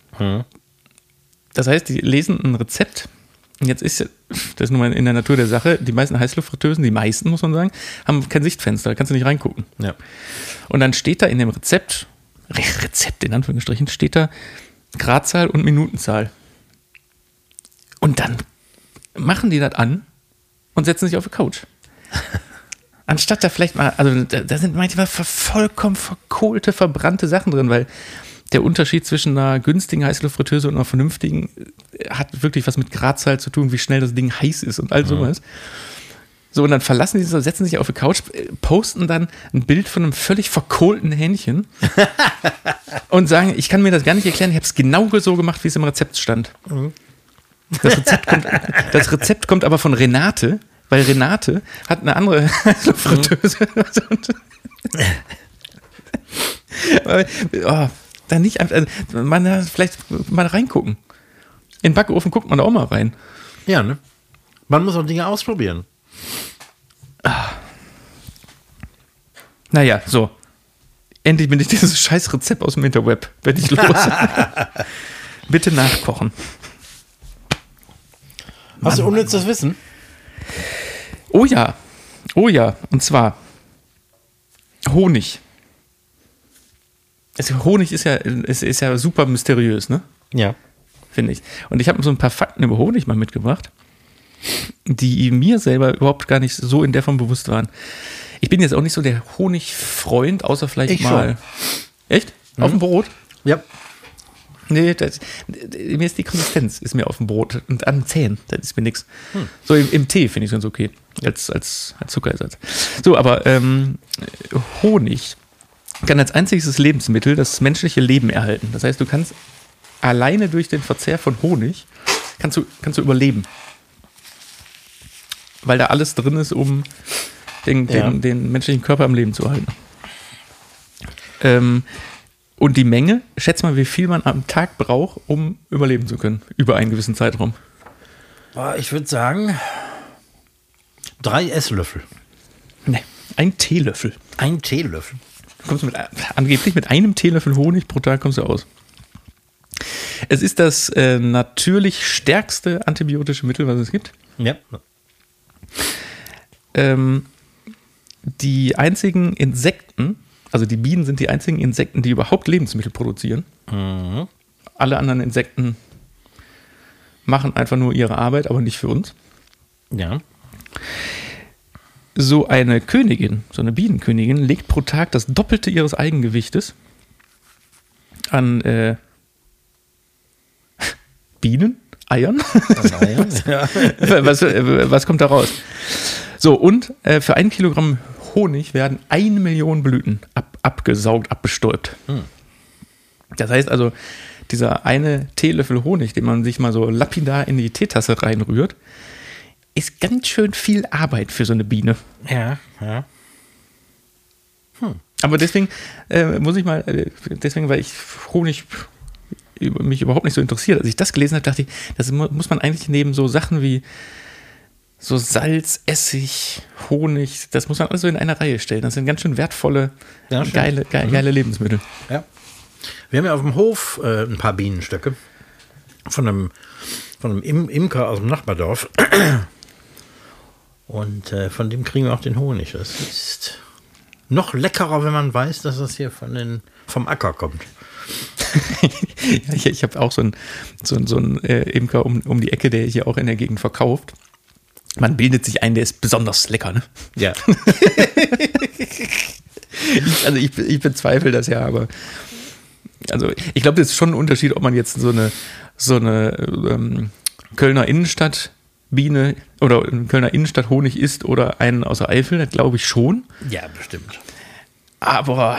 Das heißt, die lesen ein Rezept. Und jetzt ist das nun mal in der Natur der Sache, die meisten Heißluftfritteusen, die meisten muss man sagen, haben kein Sichtfenster, da kannst du nicht reingucken. Ja. Und dann steht da in dem Rezept in Anführungsstrichen, steht da Gradzahl und Minutenzahl. Und dann machen die das an und setzen sich auf die Couch. Anstatt da vielleicht mal, also da sind manchmal vollkommen verkohlte, verbrannte Sachen drin, weil der Unterschied zwischen einer günstigen Heißluftfritteuse und einer vernünftigen hat wirklich was mit Gradzahl zu tun, wie schnell das Ding heiß ist und all sowas. So, und dann verlassen die sich, setzen sich auf die Couch, posten dann ein Bild von einem völlig verkohlten Hähnchen und sagen, ich kann mir das gar nicht erklären, ich habe es genau so gemacht, wie es im Rezept stand. Das Rezept kommt aber von Renate, weil Renate hat eine andere Heißluftfritteuse. Dann nicht einfach, vielleicht mal reingucken. In den Backofen guckt man da auch mal rein. Ja, ne? Man muss auch Dinge ausprobieren. Naja, so. Endlich bin ich dieses scheiß Rezept aus dem Interweb. Werde ich los. Bitte nachkochen. Hast du unnützes Wissen? Oh ja. Und zwar Honig. Honig ist ja super mysteriös, ne? Ja. Finde ich. Und ich habe so ein paar Fakten über Honig mal mitgebracht, die mir selber überhaupt gar nicht so in der Form bewusst waren. Ich bin jetzt auch nicht so der Honigfreund, außer vielleicht ich mal. Schon. Echt? Auf dem Brot? Ja. Nee, mir ist die Konsistenz ist mir auf dem Brot und an den Zähnen, das ist mir nix. So im Tee finde ich es ganz okay, als Zuckerersatz. So, aber Honig kann als einziges Lebensmittel das menschliche Leben erhalten. Das heißt, du kannst alleine durch den Verzehr von Honig kannst du überleben. Weil da alles drin ist, um den menschlichen Körper am Leben zu halten. Und die Menge, schätz mal, wie viel man am Tag braucht, um überleben zu können, über einen gewissen Zeitraum. Ich würde sagen, 3 Esslöffel. Ne, 1 Teelöffel. 1 Teelöffel. Du kommst angeblich mit einem Teelöffel Honig pro Tag kommst du aus. Es ist das natürlich stärkste antibiotische Mittel, was es gibt. Ja. Die einzigen Insekten, also die Bienen sind die einzigen Insekten, die überhaupt Lebensmittel produzieren. Mhm. Alle anderen Insekten machen einfach nur ihre Arbeit, aber nicht für uns. Ja. So eine Königin, so eine Bienenkönigin, legt pro Tag das Doppelte ihres Eigengewichtes an Bienen, Eiern. Ja. Was kommt da raus? So, und für 1 Kilogramm Honig werden 1 Million Blüten abgesaugt, abbestäubt. Das heißt also, dieser eine Teelöffel Honig, den man sich mal so lapidar in die Teetasse reinrührt, ist ganz schön viel Arbeit für so eine Biene. Ja. Aber deswegen weil ich Honig mich überhaupt nicht so interessiert. Als ich das gelesen habe, dachte ich, das muss man eigentlich neben so Sachen wie so Salz, Essig, Honig, das muss man alles so in eine Reihe stellen. Das sind ganz schön wertvolle, geile Lebensmittel. Ja. Wir haben ja auf dem Hof ein paar Bienenstöcke von einem Imker aus dem Nachbardorf. Und von dem kriegen wir auch den Honig. Das ist noch leckerer, wenn man weiß, dass das hier vom Acker kommt. Ja, ich habe auch so einen Imker um die Ecke, der hier auch in der Gegend verkauft. Man bildet sich ein, der ist besonders lecker, ne? Ja. Ich bezweifle das ja, aber also ich glaube, das ist schon ein Unterschied, ob man jetzt so eine Kölner Innenstadt-Biene oder Kölner Innenstadt-Honig isst oder einen aus der Eifel, das glaube ich schon. Ja, bestimmt. Aber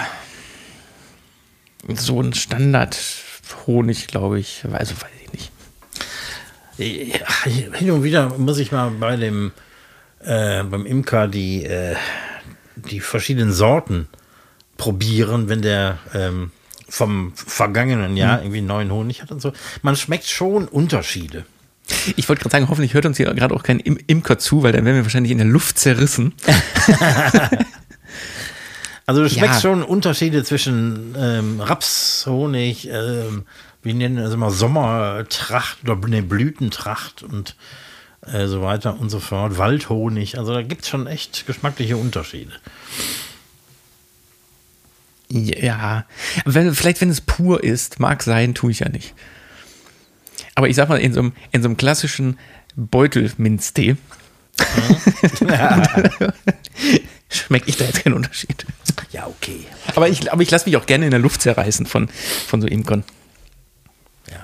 so ein Standard-Honig, glaube ich, weiß ich nicht. Hin und wieder muss ich mal beim Imker die verschiedenen Sorten probieren, wenn der vom vergangenen Jahr irgendwie einen neuen Honig hat und so. Man schmeckt schon Unterschiede. Ich wollte gerade sagen, hoffentlich hört uns hier gerade auch kein Imker zu, weil dann wären wir wahrscheinlich in der Luft zerrissen. Also du schmeckst schon Unterschiede zwischen Rapshonig, wir nennen das immer Sommertracht oder Blütentracht und so weiter und so fort. Waldhonig, also da gibt es schon echt geschmackliche Unterschiede. Ja, vielleicht wenn es pur ist, mag sein, tue ich ja nicht. Aber ich sag mal, in so einem klassischen Beutelminztee schmecke ich da jetzt keinen Unterschied. Ja, okay. Aber ich lasse mich auch gerne in der Luft zerreißen von so Imkern. Ja.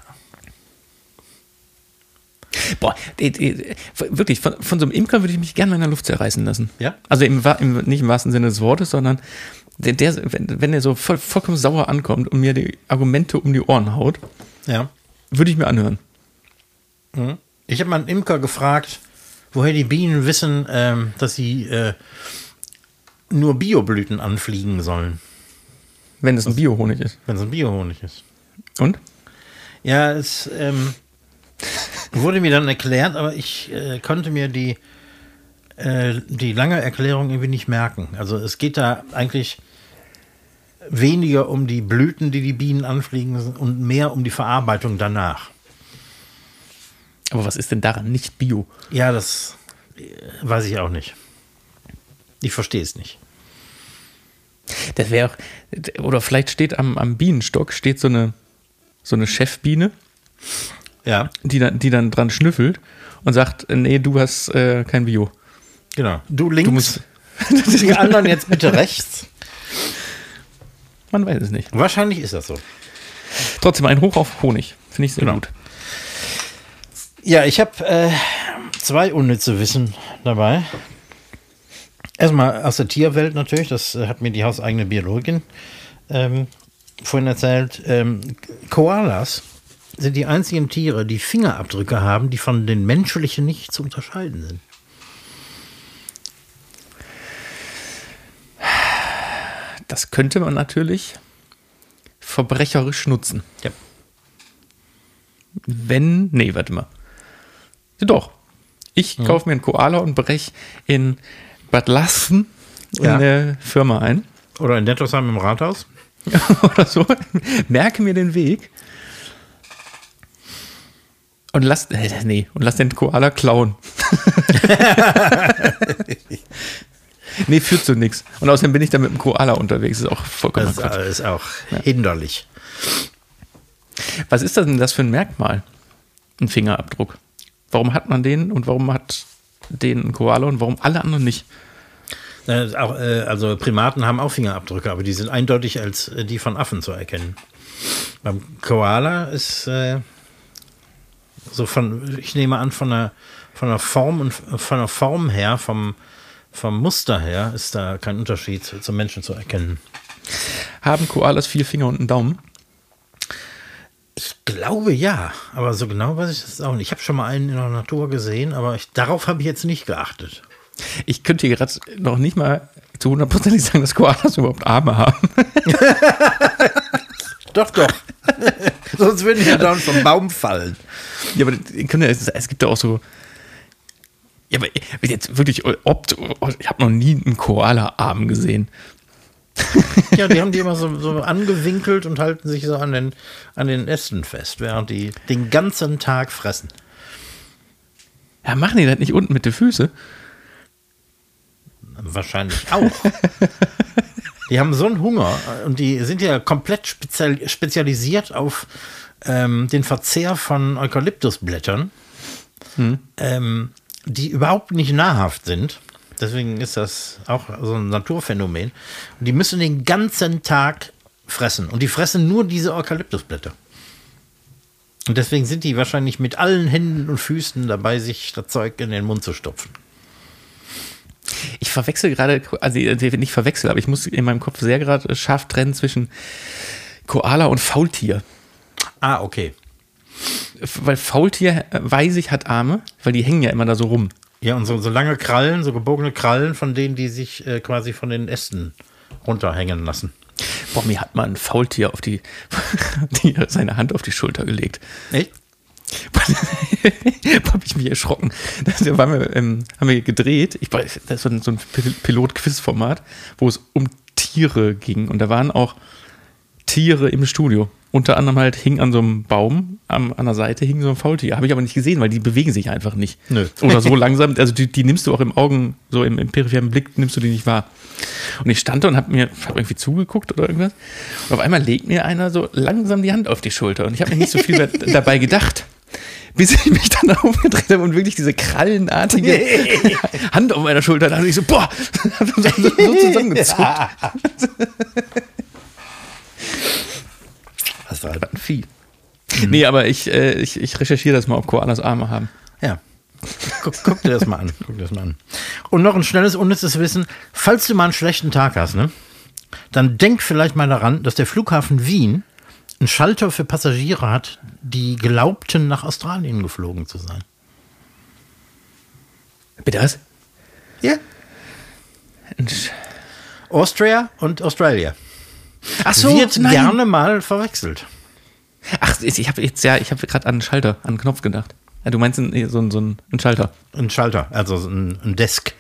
Boah, wirklich, von so einem Imker würde ich mich gerne in der Luft zerreißen lassen. Ja? Also nicht im wahrsten Sinne des Wortes, sondern wenn der so vollkommen sauer ankommt und mir die Argumente um die Ohren haut, würde ich mir anhören. Ich habe mal einen Imker gefragt, woher die Bienen wissen, dass sie nur Bioblüten anfliegen sollen. Wenn es ein Biohonig ist. Wenn es ein Biohonig ist. Und? Ja, es wurde mir dann erklärt, aber ich konnte mir die lange Erklärung irgendwie nicht merken. Also es geht da eigentlich weniger um die Blüten, die Bienen anfliegen, und mehr um die Verarbeitung danach. Aber was ist denn daran nicht Bio? Ja, das weiß ich auch nicht. Ich verstehe es nicht. Das wäre auch, oder vielleicht steht am Bienenstock steht so eine Chefbiene, die dann dran schnüffelt und sagt, nee, du hast kein Bio. Genau. Du links, die anderen jetzt bitte rechts. Man weiß es nicht. Wahrscheinlich ist das so. Trotzdem ein Hoch auf Honig. Finde ich sehr gut. Ja, ich habe 2 unnütze Wissen dabei. Erstmal aus der Tierwelt natürlich. Das hat mir die hauseigene Biologin vorhin erzählt. Koalas sind die einzigen Tiere, die Fingerabdrücke haben, die von den menschlichen nicht zu unterscheiden sind. Das könnte man natürlich verbrecherisch nutzen. Ja. Warte mal. Doch. Ich kaufe mir einen Koala und breche in Bad Lassen in eine Firma ein. Oder in Nettosheim im Rathaus. Oder so. Merke mir den Weg Und lass den Koala klauen. Nee, führt zu nichts. Und außerdem bin ich da mit dem Koala unterwegs. Ist auch vollkommen Quatsch. Das ist auch hinderlich. Was ist das denn das für ein Merkmal? Ein Fingerabdruck. Warum hat man den und warum hat den ein Koala und warum alle anderen nicht? Also Primaten haben auch Fingerabdrücke, aber die sind eindeutig als die von Affen zu erkennen. Beim Koala ist ich nehme an, von der Form und von der Form her, vom Muster her, ist da kein Unterschied zum Menschen zu erkennen. Haben Koalas 4 Finger und einen Daumen? Ich glaube ja, aber so genau weiß ich das auch nicht. Ich habe schon mal einen in der Natur gesehen, aber darauf habe ich jetzt nicht geachtet. Ich könnte hier gerade noch nicht mal zu 100% sagen, dass Koalas überhaupt Arme haben. Doch. Sonst würden wir dann vom Baum fallen. Ja, aber es gibt ja auch so. Ja, aber jetzt wirklich, ich habe noch nie einen Koala-Arm gesehen. Ja, die haben die immer so angewinkelt und halten sich so an den Ästen fest, während die den ganzen Tag fressen. Ja, machen die das nicht unten mit den Füßen? Wahrscheinlich auch. Die haben so einen Hunger und die sind ja komplett spezialisiert auf den Verzehr von Eukalyptusblättern, die überhaupt nicht nahrhaft sind. Deswegen ist das auch so ein Naturphänomen. Und die müssen den ganzen Tag fressen. Und die fressen nur diese Eukalyptusblätter. Und deswegen sind die wahrscheinlich mit allen Händen und Füßen dabei, sich das Zeug in den Mund zu stopfen. Ich verwechsel gerade, also nicht verwechsel, aber ich muss in meinem Kopf sehr gerade scharf trennen zwischen Koala und Faultier. Ah, okay. Weil Faultier, weiß ich, hat Arme, weil die hängen ja immer da so rum. Ja, und so lange Krallen, so gebogene Krallen, von denen die sich quasi von den Ästen runterhängen lassen. Boah, mir hat mal ein Faultier seine Hand auf die Schulter gelegt. Echt? Habe ich mich erschrocken. Haben wir gedreht. Das ist so ein Pilot-Quiz-Format, wo es um Tiere ging. Und da waren auch Tiere im Studio. Unter anderem halt hing an so einem Baum, an der Seite hing so ein Faultier. Habe ich aber nicht gesehen, weil die bewegen sich einfach nicht. Nö. Oder so langsam, also die nimmst du auch im Augen, so im peripheren Blick nimmst du die nicht wahr. Und ich stand da und habe irgendwie zugeguckt oder irgendwas. Und auf einmal legt mir einer so langsam die Hand auf die Schulter. Und ich habe mir nicht so viel dabei gedacht, bis ich mich dann aufgedreht habe und wirklich diese krallenartige Hand auf meiner Schulter, da dachte ich so, boah, so zusammengezuckt. Das war ein Vieh. Nee, aber ich recherchiere das mal, ob Koalas Arme haben. Ja. Guck dir das mal an. Und noch ein schnelles, unnützes Wissen. Falls du mal einen schlechten Tag hast, ne, dann denk vielleicht mal daran, dass der Flughafen Wien einen Schalter für Passagiere hat, die glaubten, nach Australien geflogen zu sein. Bitte was? Ja. Austria und Australia. Ach so, wird gerne mal verwechselt. Ach, ich habe gerade an einen Schalter, an einen Knopf gedacht. Ja, du meinst so einen Schalter. Ein Schalter, also ein Desk.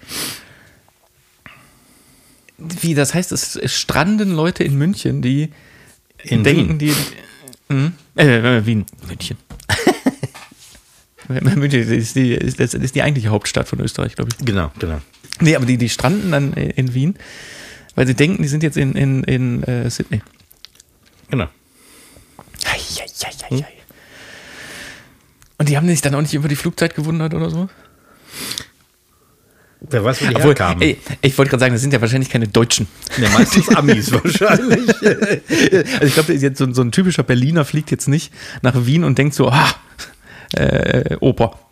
Wie, das heißt, es stranden Leute in München, die In denken, Wien. Wien. München. München ist die eigentliche Hauptstadt von Österreich, glaube ich. Genau. Nee, aber die stranden dann in Wien, weil sie denken, die sind jetzt in Sydney. Genau. Und die haben sich dann auch nicht über die Flugzeit gewundert oder so? Wer weiß, wo die herkamen. Ey, ich wollte gerade sagen, das sind ja wahrscheinlich keine Deutschen. Ja, meistens Amis wahrscheinlich. Also ich glaube, jetzt so ein typischer Berliner fliegt jetzt nicht nach Wien und denkt so, Oper.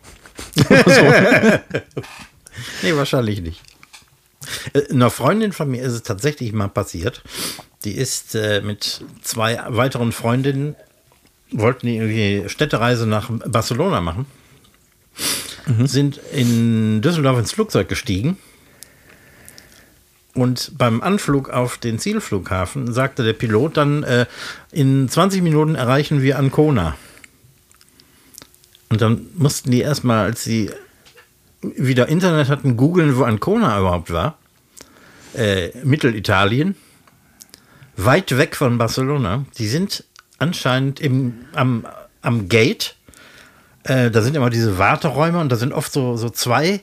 So. Nee, wahrscheinlich nicht. Einer Freundin von mir ist es tatsächlich mal passiert. Die ist mit 2 weiteren Freundinnen, wollten die irgendwie Städtereise nach Barcelona machen, sind in Düsseldorf ins Flugzeug gestiegen und beim Anflug auf den Zielflughafen sagte der Pilot dann, in 20 Minuten erreichen wir Ancona. Und dann mussten die erstmal, als sie wieder Internet hatten, googeln, wo Ancona überhaupt war. Mittelitalien. Weit weg von Barcelona. Die sind anscheinend am Gate Da sind immer diese Warteräume und da sind oft so 2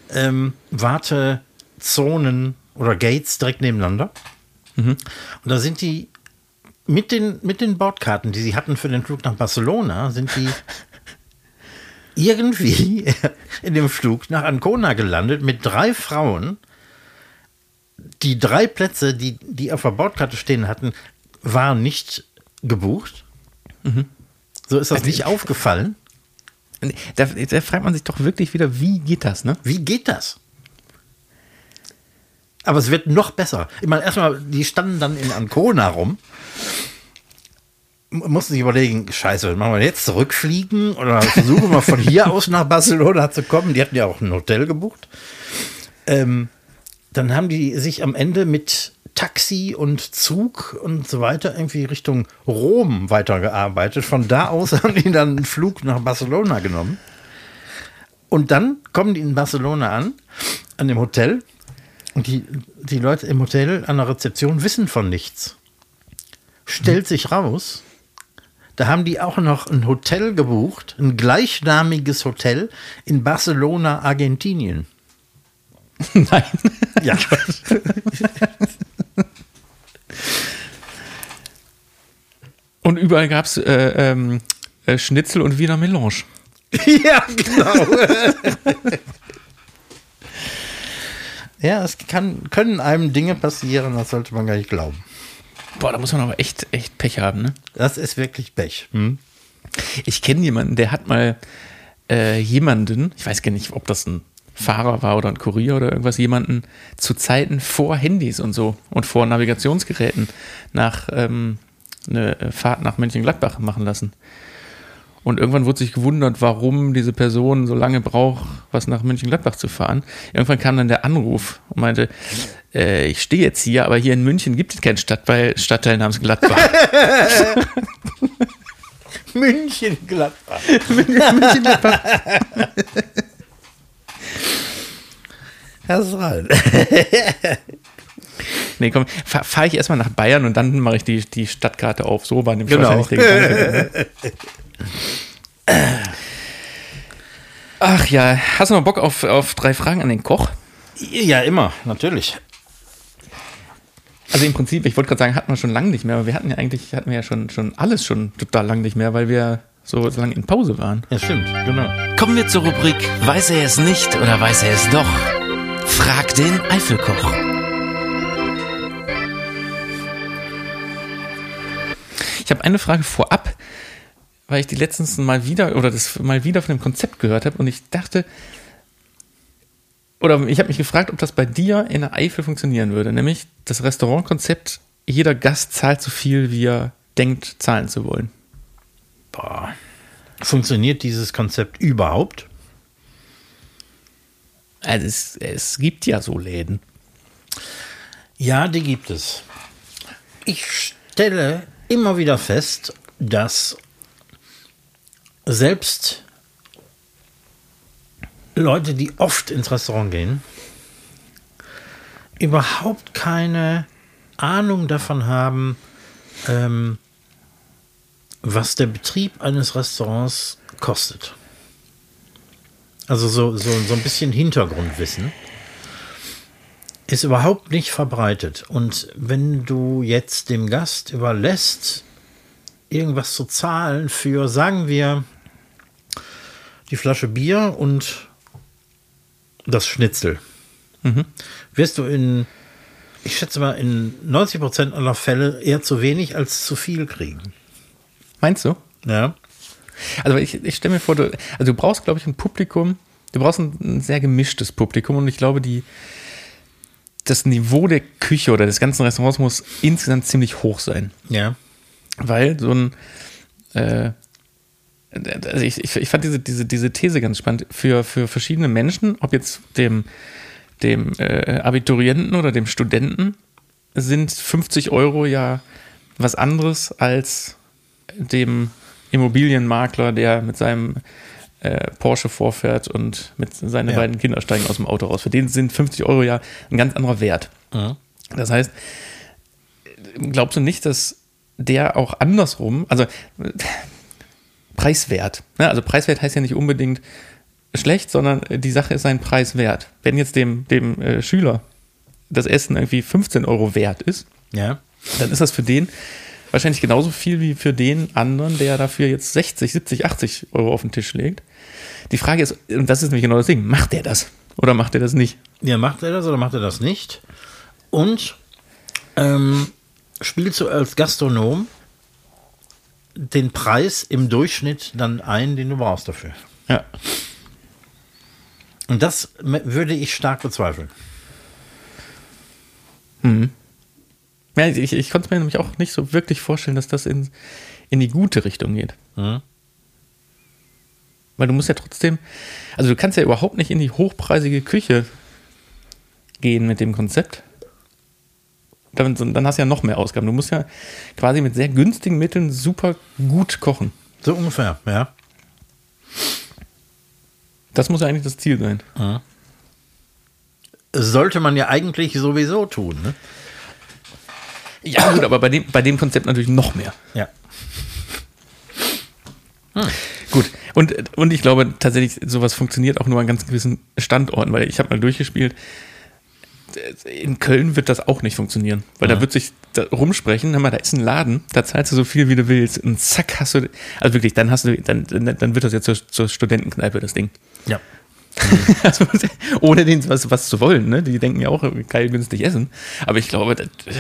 Wartezonen oder Gates direkt nebeneinander. Und da sind die mit den Bordkarten, die sie hatten für den Flug nach Barcelona, sind die irgendwie in dem Flug nach Ancona gelandet mit 3 Frauen. Die 3 Plätze, die auf der Bordkarte stehen hatten, waren nicht gebucht. So ist das nicht aufgefallen. Da fragt man sich doch wirklich wieder, wie geht das, ne? Wie geht das? Aber es wird noch besser. Ich meine, erstmal, die standen dann in Ancona rum. Mussten sich überlegen, scheiße, machen wir jetzt zurückfliegen oder versuchen wir von hier aus nach Barcelona zu kommen. Die hatten ja auch ein Hotel gebucht. Dann haben die sich am Ende mit Taxi und Zug und so weiter irgendwie Richtung Rom weitergearbeitet. Von da aus haben die dann einen Flug nach Barcelona genommen. Und dann kommen die in Barcelona an dem Hotel. Und die Leute im Hotel an der Rezeption wissen von nichts. Stellt sich raus, da haben die auch noch ein Hotel gebucht, ein gleichnamiges Hotel in Barcelona, Argentinien. Nein. Ja. Und überall gab es Schnitzel und Wiener Melange. Ja, genau. Ja, es können einem Dinge passieren, das sollte man gar nicht glauben. Boah, da muss man aber echt Pech haben, ne? Das ist wirklich Pech. Ich kenne jemanden, der hat mal jemanden, ich weiß gar nicht, ob das ein Fahrer war oder ein Kurier oder irgendwas, jemanden zu Zeiten vor Handys und so und vor Navigationsgeräten eine Fahrt nach Mönchengladbach machen lassen. Und irgendwann wurde sich gewundert, warum diese Person so lange braucht, was nach Mönchengladbach zu fahren. Irgendwann kam dann der Anruf und meinte, ich stehe jetzt hier, aber hier in München gibt es keinen Stadtteil namens Gladbach. Mönchengladbach. Mönchengladbach. Das ist rein. Nee, komm, fahre ich erstmal nach Bayern und dann mache ich die Stadtkarte auf. So war nämlich Genau. wahrscheinlich der Gedanke. Ach ja, hast du noch Bock auf 3 Fragen an den Koch? Ja, immer, natürlich. Also im Prinzip, ich wollte gerade sagen, hatten wir schon lange nicht mehr, aber wir hatten ja schon alles schon total lang nicht mehr, weil wir so lange in Pause waren. Ja, stimmt, genau. Kommen wir zur Rubrik Weiß er es nicht oder weiß er es doch? Frag den Eifelkoch. Ich habe eine Frage vorab, weil ich die letztens mal wieder von dem Konzept gehört habe und ich dachte, oder ich habe mich gefragt, ob das bei dir in der Eifel funktionieren würde, nämlich das Restaurantkonzept, jeder Gast zahlt so viel, wie er denkt, zahlen zu wollen. Boah. Funktioniert dieses Konzept überhaupt? Also es gibt ja so Läden. Ja, die gibt es. Ich stelle immer wieder fest, dass selbst Leute, die oft ins Restaurant gehen, überhaupt keine Ahnung davon haben, was der Betrieb eines Restaurants kostet. Also so ein bisschen Hintergrundwissen ist überhaupt nicht verbreitet. Und wenn du jetzt dem Gast überlässt, irgendwas zu zahlen für, sagen wir, die Flasche Bier und das Schnitzel, wirst du ich schätze mal, in 90% aller Fälle eher zu wenig als zu viel kriegen. Meinst du? Ja. Also ich stelle mir vor, du brauchst, glaube ich, ein Publikum, du brauchst ein sehr gemischtes Publikum und ich glaube, das Niveau der Küche oder des ganzen Restaurants muss insgesamt ziemlich hoch sein. Ja. Weil so ein also ich fand diese These ganz spannend. Für verschiedene Menschen, ob jetzt dem Abiturienten oder dem Studenten, sind 50 € ja was anderes als dem Immobilienmakler, der mit seinem Porsche vorfährt und mit seinen beiden Kinder steigen aus dem Auto raus. Für den sind 50 € ja ein ganz anderer Wert. Mhm. Das heißt, glaubst du nicht, dass der auch andersrum, also preiswert. Ja, also preiswert heißt ja nicht unbedingt schlecht, sondern die Sache ist sein Preis wert. Wenn jetzt dem Schüler das Essen irgendwie 15 Euro wert ist, Ja. dann ist das für den wahrscheinlich genauso viel wie für den anderen, der dafür jetzt 60, 70, 80 Euro auf den Tisch legt. Die Frage ist, und das ist nämlich genau das Ding, macht der das oder macht er das nicht? Ja, macht er das oder macht er das nicht? Und spielst du als Gastronom den Preis im Durchschnitt dann ein, den du brauchst dafür? Ja. Und das würde ich stark bezweifeln. Ja, ich konnte es mir nämlich auch nicht so wirklich vorstellen, dass das in die gute Richtung geht. Mhm. Weil du musst ja trotzdem, also du kannst ja überhaupt nicht in die hochpreisige Küche gehen mit dem Konzept. Dann hast du ja noch mehr Ausgaben. Du musst ja quasi mit sehr günstigen Mitteln super gut kochen. So ungefähr, ja. Das muss ja eigentlich das Ziel sein. Sollte man ja eigentlich sowieso tun, ne? Ja gut, aber bei dem Konzept natürlich noch mehr. Ja. Gut, und ich glaube tatsächlich, sowas funktioniert auch nur an ganz gewissen Standorten, weil ich habe mal durchgespielt, in Köln wird das auch nicht funktionieren, weil da wird sich rumsprechen, hör mal, da ist ein Laden, da zahlst du so viel, wie du willst und zack hast du, also wirklich, dann wird das jetzt zur Studentenkneipe, das Ding. Ja. Also, ohne denen was zu wollen, ne? Die denken ja auch, geil günstig essen, aber ich glaube,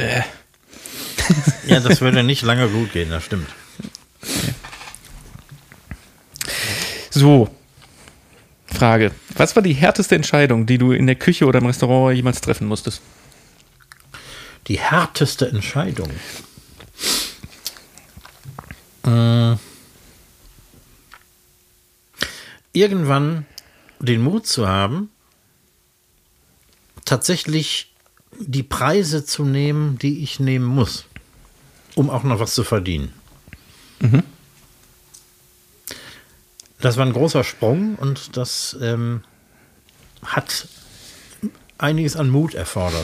Ja, das würde nicht lange gut gehen, das stimmt. So, Frage. Was war die härteste Entscheidung, die du in der Küche oder im Restaurant jemals treffen musstest? Die härteste Entscheidung. Irgendwann den Mut zu haben, tatsächlich die Preise zu nehmen, die ich nehmen muss, um auch noch was zu verdienen. Das war ein großer Sprung und das hat einiges an Mut erfordert.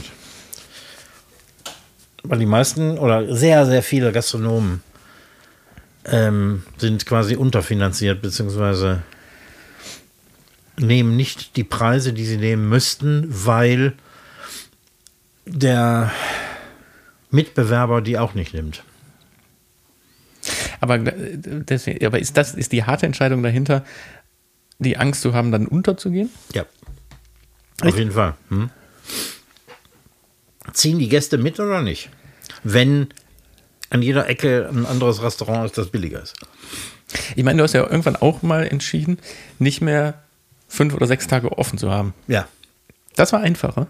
Weil die meisten oder sehr, sehr viele Gastronomen sind quasi unterfinanziert, beziehungsweise nehmen nicht die Preise, die sie nehmen müssten, weil der Mitbewerber die auch nicht nimmt. Aber ist die harte Entscheidung dahinter, die Angst zu haben, dann unterzugehen? Ja. Auf jeden Fall. Ziehen die Gäste mit oder nicht? Wenn an jeder Ecke ein anderes Restaurant ist, das billiger ist. Ich meine, du hast ja irgendwann auch mal entschieden, nicht mehr 5 oder 6 Tage offen zu haben. Ja. Das war einfacher.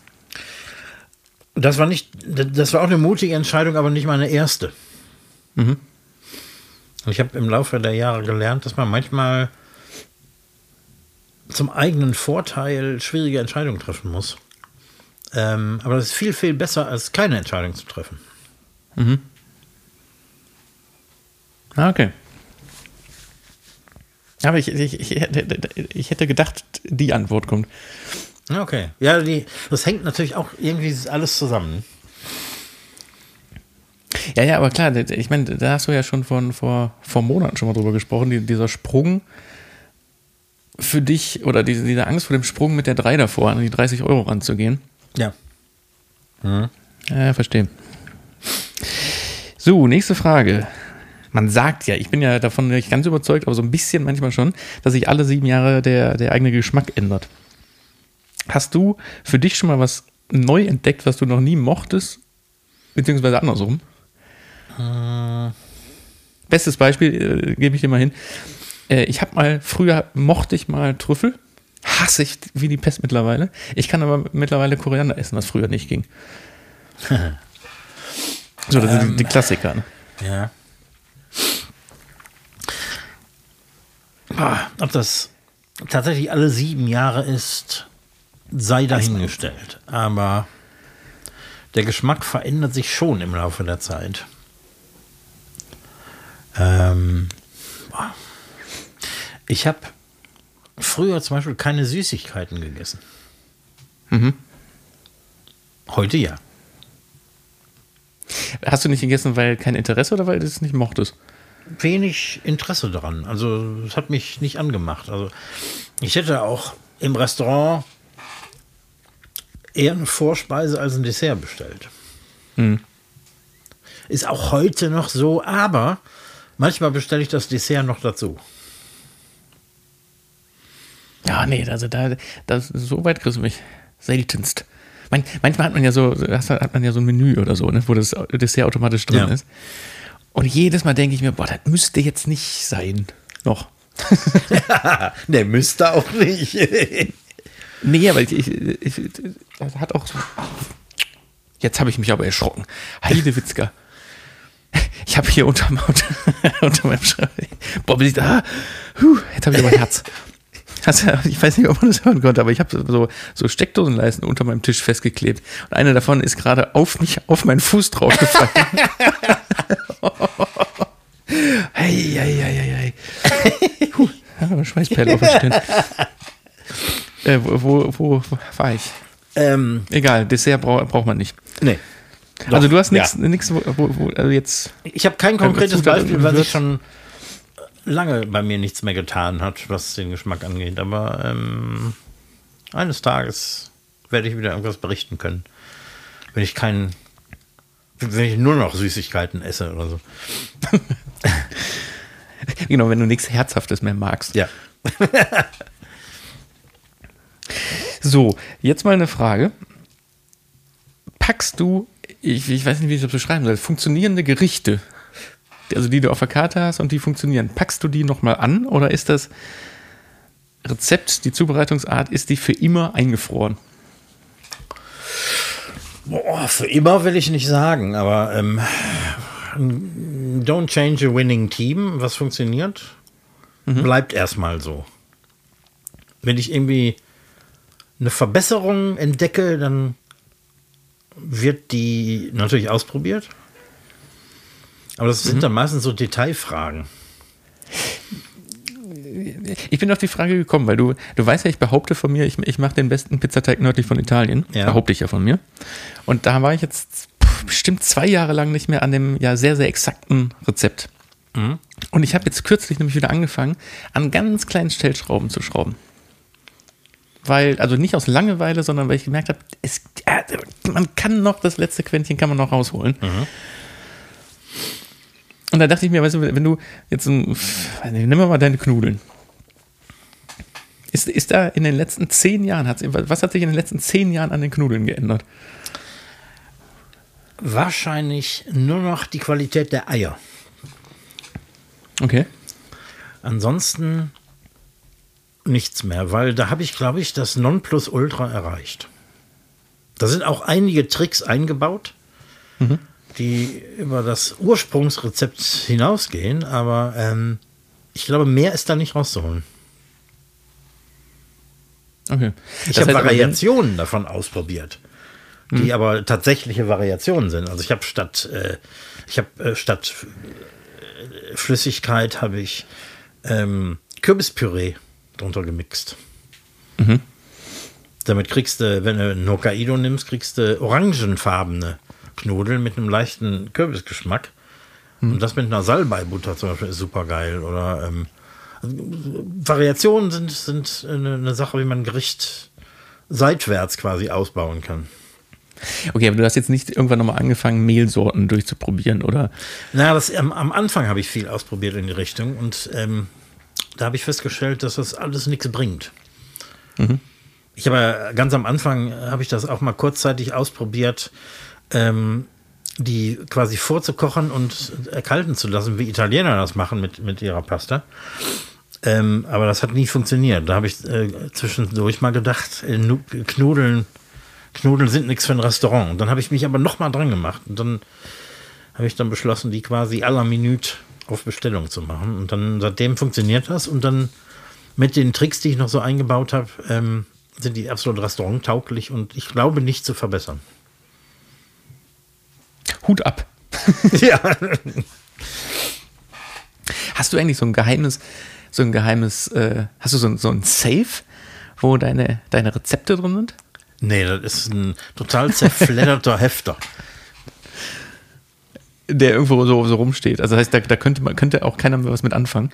Das war auch eine mutige Entscheidung, aber nicht meine erste. Und ich habe im Laufe der Jahre gelernt, dass man manchmal zum eigenen Vorteil schwierige Entscheidungen treffen muss. Aber das ist viel, viel besser, als keine Entscheidung zu treffen. Okay. Aber ich hätte gedacht, die Antwort kommt. Okay. Ja, das hängt natürlich auch irgendwie alles zusammen. Ja, aber klar, ich meine, da hast du ja schon vor Monaten schon mal drüber gesprochen, dieser Sprung für dich oder diese Angst vor dem Sprung mit der 3 davor an die 30 Euro ranzugehen. Ja. Ja, verstehe. So, nächste Frage. Man sagt ja, ich bin ja davon nicht ganz überzeugt, aber so ein bisschen manchmal schon, dass sich alle 7 Jahre der eigene Geschmack ändert. Hast du für dich schon mal was neu entdeckt, was du noch nie mochtest? Beziehungsweise andersrum? Bestes Beispiel, gebe ich dir mal hin. Früher mochte ich mal Trüffel. Hasse ich wie die Pest mittlerweile. Ich kann aber mittlerweile Koriander essen, was früher nicht ging. So, das sind die Klassiker. Ne? Ja. Ob das tatsächlich alle 7 Jahre ist, sei dahingestellt. Aber der Geschmack verändert sich schon im Laufe der Zeit. Ich habe früher zum Beispiel keine Süßigkeiten gegessen. Heute ja. Hast du nicht gegessen, weil kein Interesse oder weil du es nicht mochtest? wenig Interesse daran. Also es hat mich nicht angemacht. Also ich hätte auch im Restaurant eher eine Vorspeise als ein Dessert bestellt. Ist auch heute noch so, aber manchmal bestelle ich das Dessert noch dazu. Ja, nee, also so weit kriegst du mich seltenst. Manchmal hat man ja so ein Menü oder so, ne, wo das Dessert automatisch drin ist. Und jedes Mal denke ich mir, boah, das müsste jetzt nicht sein. Noch. Der müsste auch nicht. Nee, aber ich das hat auch so. Jetzt habe ich mich aber erschrocken. Heidewitzka. Ich habe hier unter meinem Schreibtisch. Boah, jetzt habe ich aber ein Herz. Ich weiß nicht, ob man das hören konnte, aber ich habe so Steckdosenleisten unter meinem Tisch festgeklebt. Und eine davon ist gerade auf meinen Fuß draufgefallen. Hey. Eine Schweißperle auf der Stirn. Wo war ich? Egal, Dessert braucht man nicht. Nee. Doch, also du hast nichts, also jetzt. Ich habe kein konkretes Beispiel, weil sich schon lange bei mir nichts mehr getan hat, was den Geschmack angeht. Aber eines Tages werde ich wieder irgendwas berichten können. Wenn ich nur noch Süßigkeiten esse oder so. Genau, wenn du nichts Herzhaftes mehr magst. Ja. So, jetzt mal eine Frage. Packst du, ich weiß nicht, wie ich das beschreiben soll, funktionierende Gerichte, also die du auf der Karte hast und die funktionieren, packst du die nochmal an oder ist das Rezept, die Zubereitungsart, ist die für immer eingefroren? Boah, für immer will ich nicht sagen, aber don't change a winning team, was funktioniert, bleibt erstmal so. Wenn ich irgendwie eine Verbesserung entdecke, dann wird die natürlich ausprobiert. Aber das sind dann meistens so Detailfragen. Ich bin auf die Frage gekommen, weil du weißt ja, ich behaupte von mir, ich mache den besten Pizzateig nördlich von Italien. Ja. Behaupte ich ja von mir. Und da war ich jetzt bestimmt 2 Jahre lang nicht mehr an dem ja sehr, sehr exakten Rezept. Und ich habe jetzt kürzlich nämlich wieder angefangen, an ganz kleinen Stellschrauben zu schrauben. Also nicht aus Langeweile, sondern weil ich gemerkt habe, man kann noch das letzte Quäntchen kann man noch rausholen. Und da dachte ich mir, weißt du, wenn du jetzt nimm mal deine Knudeln. Ist da in den letzten 10 Jahren, was hat sich in den letzten 10 Jahren an den Knudeln geändert? Wahrscheinlich nur noch die Qualität der Eier. Okay. Ansonsten nichts mehr, weil da habe ich, glaube ich, das Nonplusultra erreicht. Da sind auch einige Tricks eingebaut, die über das Ursprungsrezept hinausgehen, aber ich glaube, mehr ist da nicht rauszuholen. Okay. Ich habe Variationen davon ausprobiert, die aber tatsächliche Variationen sind. Also ich habe statt Flüssigkeit habe ich Kürbispüree drunter gemixt. Damit kriegst du, wenn du ein Hokkaido nimmst, kriegst du orangenfarbene Knödel mit einem leichten Kürbisgeschmack. Und das mit einer Salbeibutter zum Beispiel ist super geil. Oder Variationen sind eine Sache, wie man ein Gericht seitwärts quasi ausbauen kann. Okay, aber du hast jetzt nicht irgendwann nochmal angefangen, Mehlsorten durchzuprobieren, oder? Na, am Anfang habe ich viel ausprobiert in die Richtung und da habe ich festgestellt, dass das alles nichts bringt. Ich habe ganz am Anfang, habe ich das auch mal kurzzeitig ausprobiert, die quasi vorzukochen und erkalten zu lassen, wie Italiener das machen mit ihrer Pasta. Aber das hat nie funktioniert. Da habe ich zwischendurch mal gedacht, Knudeln sind nichts für ein Restaurant. Und dann habe ich mich aber noch mal dran gemacht. Und dann habe ich dann beschlossen, die quasi à la Minute auf Bestellung zu machen. Und dann seitdem funktioniert das. Und dann mit den Tricks, die ich noch so eingebaut habe, sind die absolut restauranttauglich und ich glaube nicht zu verbessern. Hut ab. Ja. Hast du eigentlich so ein geheimes, hast du so ein Safe, wo deine Rezepte drin sind? Nee, das ist ein total zerfledderter Hefter. der irgendwo so rumsteht. Also das heißt, da könnte auch keiner mehr was mit anfangen.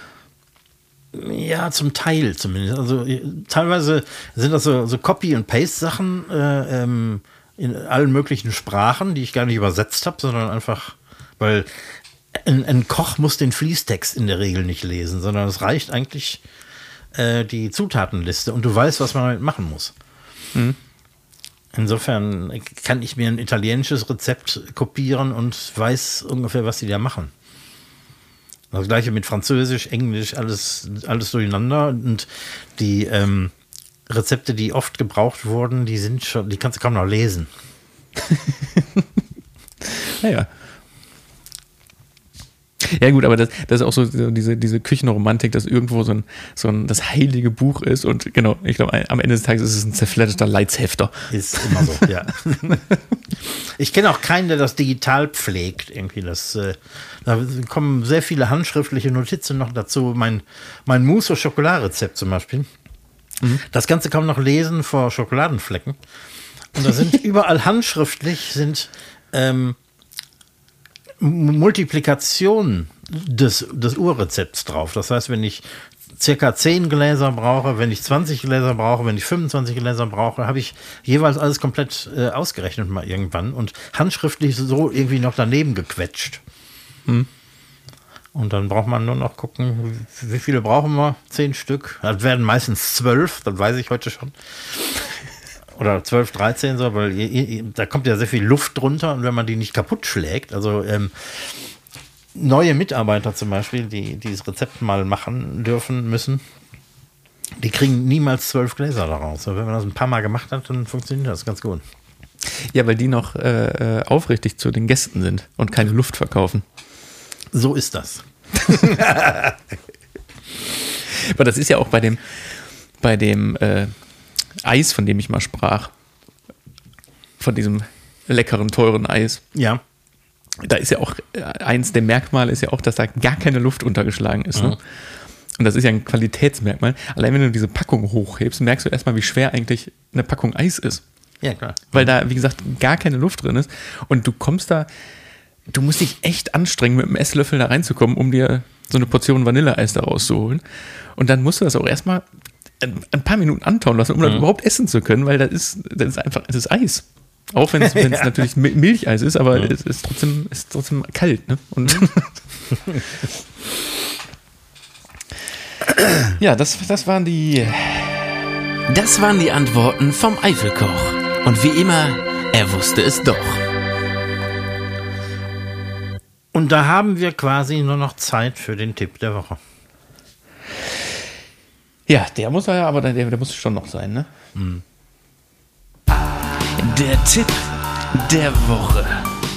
Ja, zum Teil zumindest. Also teilweise sind das so Copy- und Paste-Sachen in allen möglichen Sprachen, die ich gar nicht übersetzt habe, sondern einfach, weil ein Koch muss den Fließtext in der Regel nicht lesen, sondern es reicht eigentlich die Zutatenliste und du weißt, was man damit machen muss. Mhm. Insofern kann ich mir ein italienisches Rezept kopieren und weiß ungefähr, was die da machen. Das gleiche mit Französisch, Englisch, alles durcheinander. Und die Rezepte, die oft gebraucht wurden, die kannst du kaum noch lesen. Naja. Ja gut, aber das ist auch so diese Küchenromantik, dass irgendwo so ein das heilige Buch ist und genau, ich glaube, am Ende des Tages ist es ein zerfledderter Leitshefter. Ist immer so, ja. Ich kenne auch keinen, der das digital pflegt. Irgendwie da kommen sehr viele handschriftliche Notizen noch dazu. Mein Mousse au Chocolat-Rezept zum Beispiel. Mhm. Das Ganze kann man noch lesen vor Schokoladenflecken. Und da sind überall handschriftlich Multiplikationen des Urrezepts drauf. Das heißt, wenn ich circa 10 Gläser brauche, wenn ich 20 Gläser brauche, wenn ich 25 Gläser brauche, habe ich jeweils alles komplett ausgerechnet mal irgendwann und handschriftlich so irgendwie noch daneben gequetscht. Hm. Und dann braucht man nur noch gucken, wie viele brauchen wir? 10 Stück. Das werden meistens 12, das weiß ich heute schon. Oder 12, 13 so, weil da kommt ja sehr viel Luft drunter und wenn man die nicht kaputt schlägt, also neue Mitarbeiter zum Beispiel, die dieses Rezept mal machen müssen, die kriegen niemals 12 Gläser daraus. Und wenn man das ein paar Mal gemacht hat, dann funktioniert das ganz gut. Ja, weil die noch aufrichtig zu den Gästen sind und keine Luft verkaufen. So ist das. Aber das ist ja auch bei dem Eis, von dem ich mal sprach, von diesem leckeren, teuren Eis. Ja. Da ist ja auch, eins der Merkmale ist ja auch, dass da gar keine Luft untergeschlagen ist. Ne? Und das ist ja ein Qualitätsmerkmal. Allein wenn du diese Packung hochhebst, merkst du erstmal, wie schwer eigentlich eine Packung Eis ist. Ja, klar. Weil da, wie gesagt, gar keine Luft drin ist. Und du musst dich echt anstrengen, mit einem Esslöffel da reinzukommen, um dir so eine Portion Vanilleeis da rauszuholen. Und dann musst du das auch erstmal ein paar Minuten antauen lassen, um das überhaupt essen zu können, weil das ist Eis. Auch wenn es natürlich Milcheis ist, aber es ist trotzdem kalt. Ne? Und ja, das waren die Antworten vom Eifelkoch. Und wie immer, er wusste es doch. Und da haben wir quasi nur noch Zeit für den Tipp der Woche. Ja, der muss schon noch sein, ne? Mhm. Der Tipp der Woche.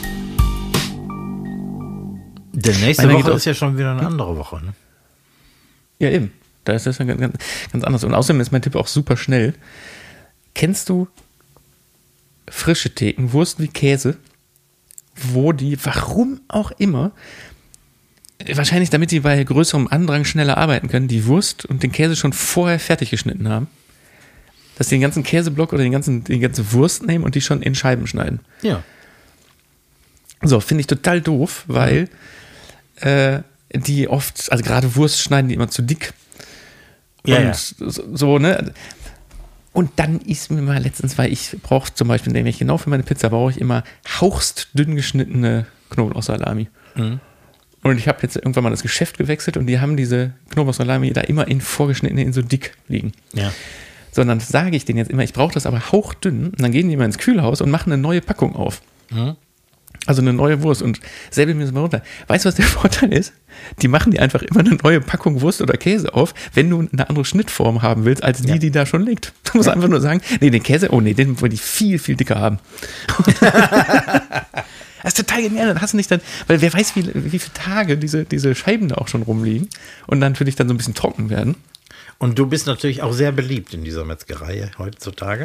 Der nächste Woche ist ja schon wieder eine andere Woche, ne? Ja, eben. Da ist das ganz anders. Und außerdem ist mein Tipp auch super schnell. Kennst du frische Theken, Wurst wie Käse, wo die, warum auch immer, wahrscheinlich damit die bei größerem Andrang schneller arbeiten können, die Wurst und den Käse schon vorher fertig geschnitten haben? Dass die den ganzen Käseblock oder die ganze Wurst nehmen und die schon in Scheiben schneiden. Ja. So, finde ich total doof, weil die oft, also gerade Wurst schneiden die immer zu dick. Ja, und so, ne? Und dann ist mir mal letztens, weil ich brauche zum Beispiel, nämlich genau für meine Pizza, brauche ich immer hauchst dünn geschnittene Knoblauchsalami. Mhm. Und ich habe jetzt irgendwann mal das Geschäft gewechselt und die haben diese Knoblauchsalami da immer in vorgeschnittene, in so dick liegen. Ja. Sondern sage ich denen jetzt immer, ich brauche das aber hauchdünn. Und dann gehen die mal ins Kühlhaus und machen eine neue Packung auf. Mhm. Also eine neue Wurst und säbeln mir das mal runter. Weißt du, was der Vorteil ist? Die machen dir einfach immer eine neue Packung Wurst oder Käse auf, wenn du eine andere Schnittform haben willst, als die da schon liegt. Du musst einfach nur sagen, nee, den Käse, den wollen die viel, viel dicker haben. Das ist total genial. Dann hast du nicht dann, weil wer weiß, wie viele Tage diese Scheiben da auch schon rumliegen und dann für dich dann so ein bisschen trocken werden. Und du bist natürlich auch sehr beliebt in dieser Metzgerei heutzutage.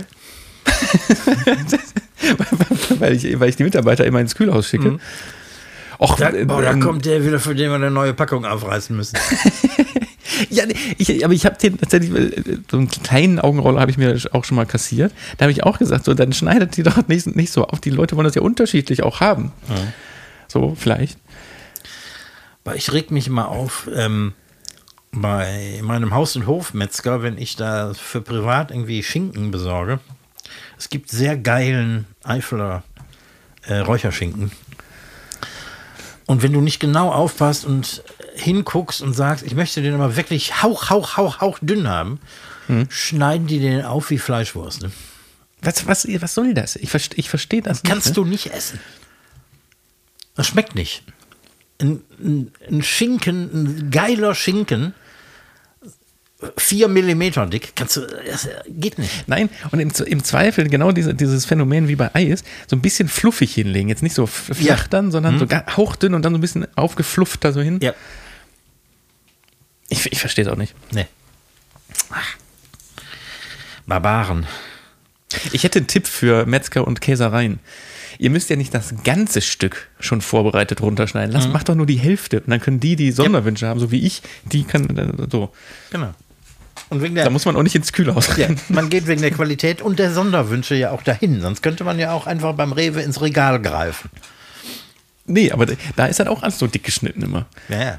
weil ich die Mitarbeiter immer ins Kühlhaus schicke. Mhm. Och, da kommt der wieder, für den wir eine neue Packung aufreißen müssen. Ja, aber ich habe den tatsächlich, so einen kleinen Augenroller habe ich mir auch schon mal kassiert. Da habe ich auch gesagt, so, dann schneidet die doch nicht so auf. Die Leute wollen das ja unterschiedlich auch haben. Mhm. so vielleicht. Aber ich reg mich mal auf, bei meinem Haus- und Hofmetzger, wenn ich da für privat irgendwie Schinken besorge. Es gibt sehr geilen Eifeler Räucherschinken. Und wenn du nicht genau aufpasst und hinguckst und sagst, ich möchte den aber wirklich hauch dünn haben, schneiden die den auf wie Fleischwurst. Ne? Was soll das? Ich verstehe das nicht. Kannst du nicht essen. Das schmeckt nicht. Ein Schinken, ein geiler Schinken, 4 Millimeter dick, das geht nicht. Nein, und im Zweifel genau dieses Phänomen wie bei Eis, so ein bisschen fluffig hinlegen. Jetzt nicht so flach dann, sondern so hauchdünn und dann so ein bisschen aufgeflufft da so hin. Ja. Ich verstehe es auch nicht. Nee. Barbaren. Ich hätte einen Tipp für Metzger und Käsereien. Ihr müsst ja nicht das ganze Stück schon vorbereitet runterschneiden. Macht doch nur die Hälfte. Und dann können die Sonderwünsche haben, so wie ich. Die kann so. Genau. Und da muss man auch nicht ins Kühlhaus rein. Ja, man geht wegen der Qualität und der Sonderwünsche ja auch dahin. Sonst könnte man ja auch einfach beim Rewe ins Regal greifen. Nee, aber da ist halt auch alles so dick geschnitten immer. Ja.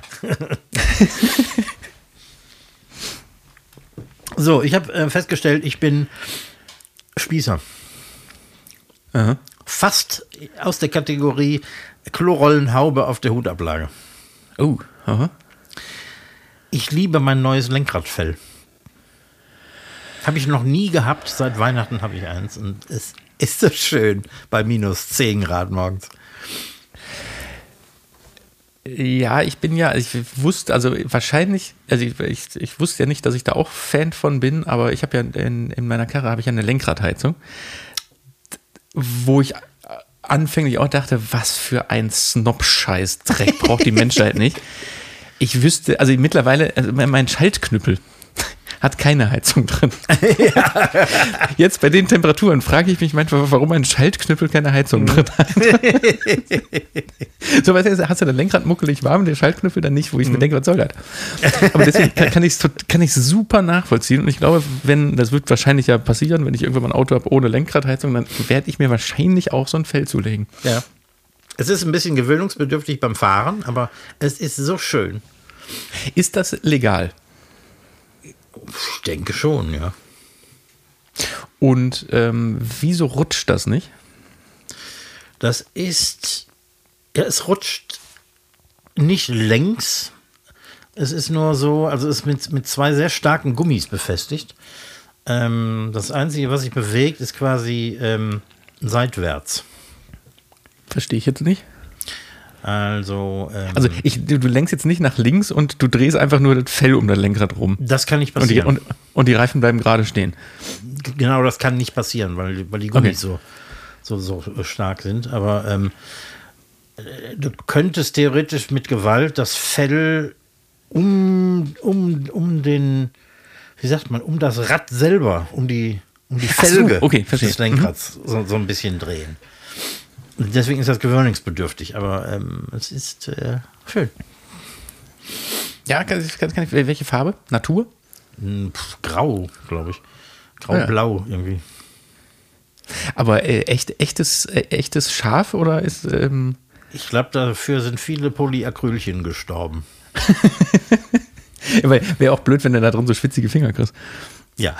So, ich habe festgestellt, ich bin Spießer. Aha. Fast aus der Kategorie Klorollenhaube auf der Hutablage. Oh, aha. Ich liebe mein neues Lenkradfell. Habe ich noch nie gehabt. Seit Weihnachten habe ich eins. Und es ist so schön bei minus 10 Grad morgens. Ja, ich wusste, also wahrscheinlich, also ich wusste ja nicht, dass ich da auch Fan von bin, aber ich habe ja in meiner Karre habe ich ja eine Lenkradheizung, wo ich anfänglich auch dachte, was für ein Snob-Scheiß-Dreck braucht die Menschheit nicht. Ich wüsste, also mittlerweile, mein Schaltknüppel hat keine Heizung drin. Ja. Jetzt bei den Temperaturen frage ich mich manchmal, warum ein Schaltknüppel keine Heizung drin hat. So, weißt du, hast du das Lenkrad muckelig warm, der Schaltknüppel dann nicht, wo ich mir denke, was soll das? Aber deswegen kann ich es super nachvollziehen. Und ich glaube, das wird wahrscheinlich ja passieren, wenn ich irgendwann mal ein Auto habe ohne Lenkradheizung, dann werde ich mir wahrscheinlich auch so ein Fell zulegen. Ja. Es ist ein bisschen gewöhnungsbedürftig beim Fahren, aber es ist so schön. Ist das legal? Ich denke schon, ja. Und wieso rutscht das nicht? Das ist, ja, es rutscht nicht längs. Es ist nur so, also es ist mit 2 sehr starken Gummis befestigt. Das Einzige, was sich bewegt, ist quasi seitwärts. Verstehe ich jetzt nicht. Also du lenkst jetzt nicht nach links und du drehst einfach nur das Fell um das Lenkrad rum. Das kann nicht passieren. Und die Reifen bleiben gerade stehen. Genau, das kann nicht passieren, weil die Gummis so stark sind. Aber du könntest theoretisch mit Gewalt das Fell um das Rad selber, um die Felge des Lenkrads so ein bisschen drehen. Deswegen ist das gewöhnungsbedürftig, aber es ist schön. Ja, kann ich, welche Farbe? Natur? Grau, glaube ich. Grau-blau irgendwie. Aber echtes Schaf oder ist... Ich glaube, dafür sind viele Polyacrylchen gestorben. Ja, weil wäre auch blöd, wenn du da drin so schwitzige Finger kriegst. Ja.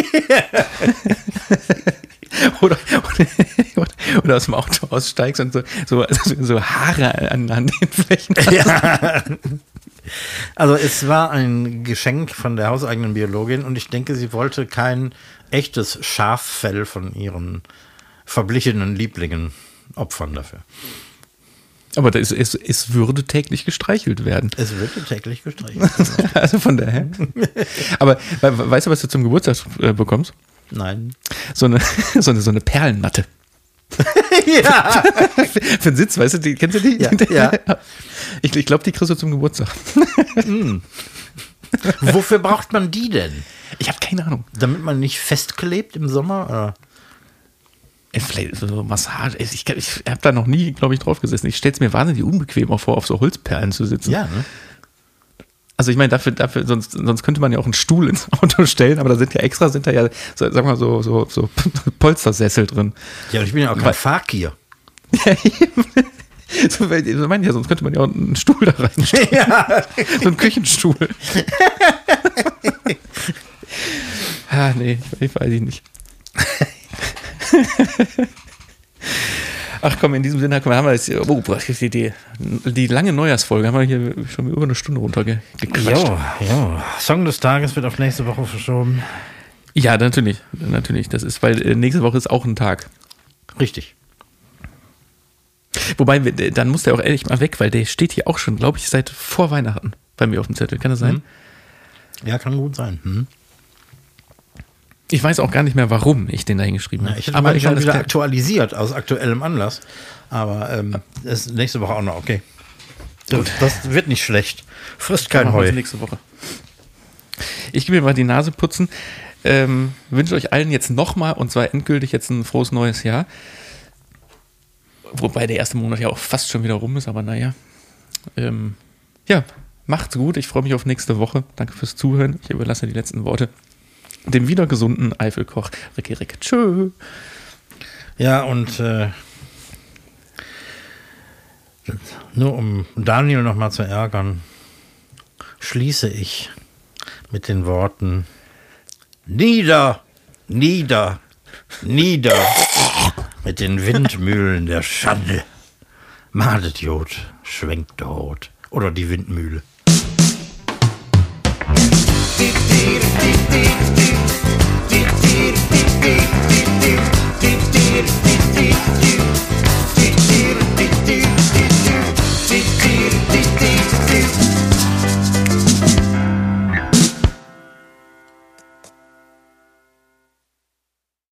Oder aus dem Auto aussteigst und so Haare an den Flächen hast. Ja. Also es war ein Geschenk von der hauseigenen Biologin und ich denke, sie wollte kein echtes Schaffell von ihren verblichenen Lieblingen opfern dafür. Aber es würde täglich gestreichelt werden. Es würde täglich gestreichelt. Also von daher. Aber weißt du, was du zum Geburtstag bekommst? Nein. So eine Perlenmatte. Ja. Für den Sitz, weißt du, kennst du die? Ja. Ich glaube, die kriegst du zum Geburtstag. Wofür braucht man die denn? Ich habe keine Ahnung. Damit man nicht festklebt im Sommer? Oder? Vielleicht so Massage. Ich habe da noch nie, glaube ich, drauf gesessen. Ich stelle es mir wahnsinnig unbequem auch vor, auf so Holzperlen zu sitzen. Ja, ne? Also ich meine, dafür sonst könnte man ja auch einen Stuhl ins Auto stellen, aber da sind ja, sagen wir mal, so Polstersessel drin. Ja, und ich bin ja auch kein Fakir. So meine ich ja, sonst könnte man ja auch einen Stuhl da reinstellen. Ja. So einen Küchenstuhl. Nee, ich weiß nicht. Ach komm, in diesem Sinne haben wir jetzt die lange Neujahrsfolge, haben wir hier schon über eine Stunde runtergequatscht. Ja. Song des Tages wird auf nächste Woche verschoben. Ja, natürlich. Das ist, weil nächste Woche ist auch ein Tag. Richtig. Wobei, dann muss der auch ehrlich mal weg, weil der steht hier auch schon, glaube ich, seit vor Weihnachten bei mir auf dem Zettel. Kann das sein? Ja, kann gut sein. Ich weiß auch gar nicht mehr, warum ich den da hingeschrieben habe. Ja, ich hätte mal schon wieder aktualisiert aus aktuellem Anlass. Aber ist nächste Woche auch noch okay. Das wird nicht schlecht. Frisst kein Heu. Nächste Woche. Ich gehe mir mal die Nase putzen. Wünsche euch allen jetzt nochmal, und zwar endgültig jetzt ein frohes neues Jahr. Wobei der erste Monat ja auch fast schon wieder rum ist, aber naja. Ja, macht's gut. Ich freue mich auf nächste Woche. Danke fürs Zuhören. Ich überlasse die letzten Worte dem wieder gesunden Eifelkoch Rick. Tschö. Ja, und nur um Daniel nochmal zu ärgern, schließe ich mit den Worten: Nieder, nieder, nieder mit den Windmühlen der Schande. Madet Jod, schwenkt der Rot. Oder die Windmühle.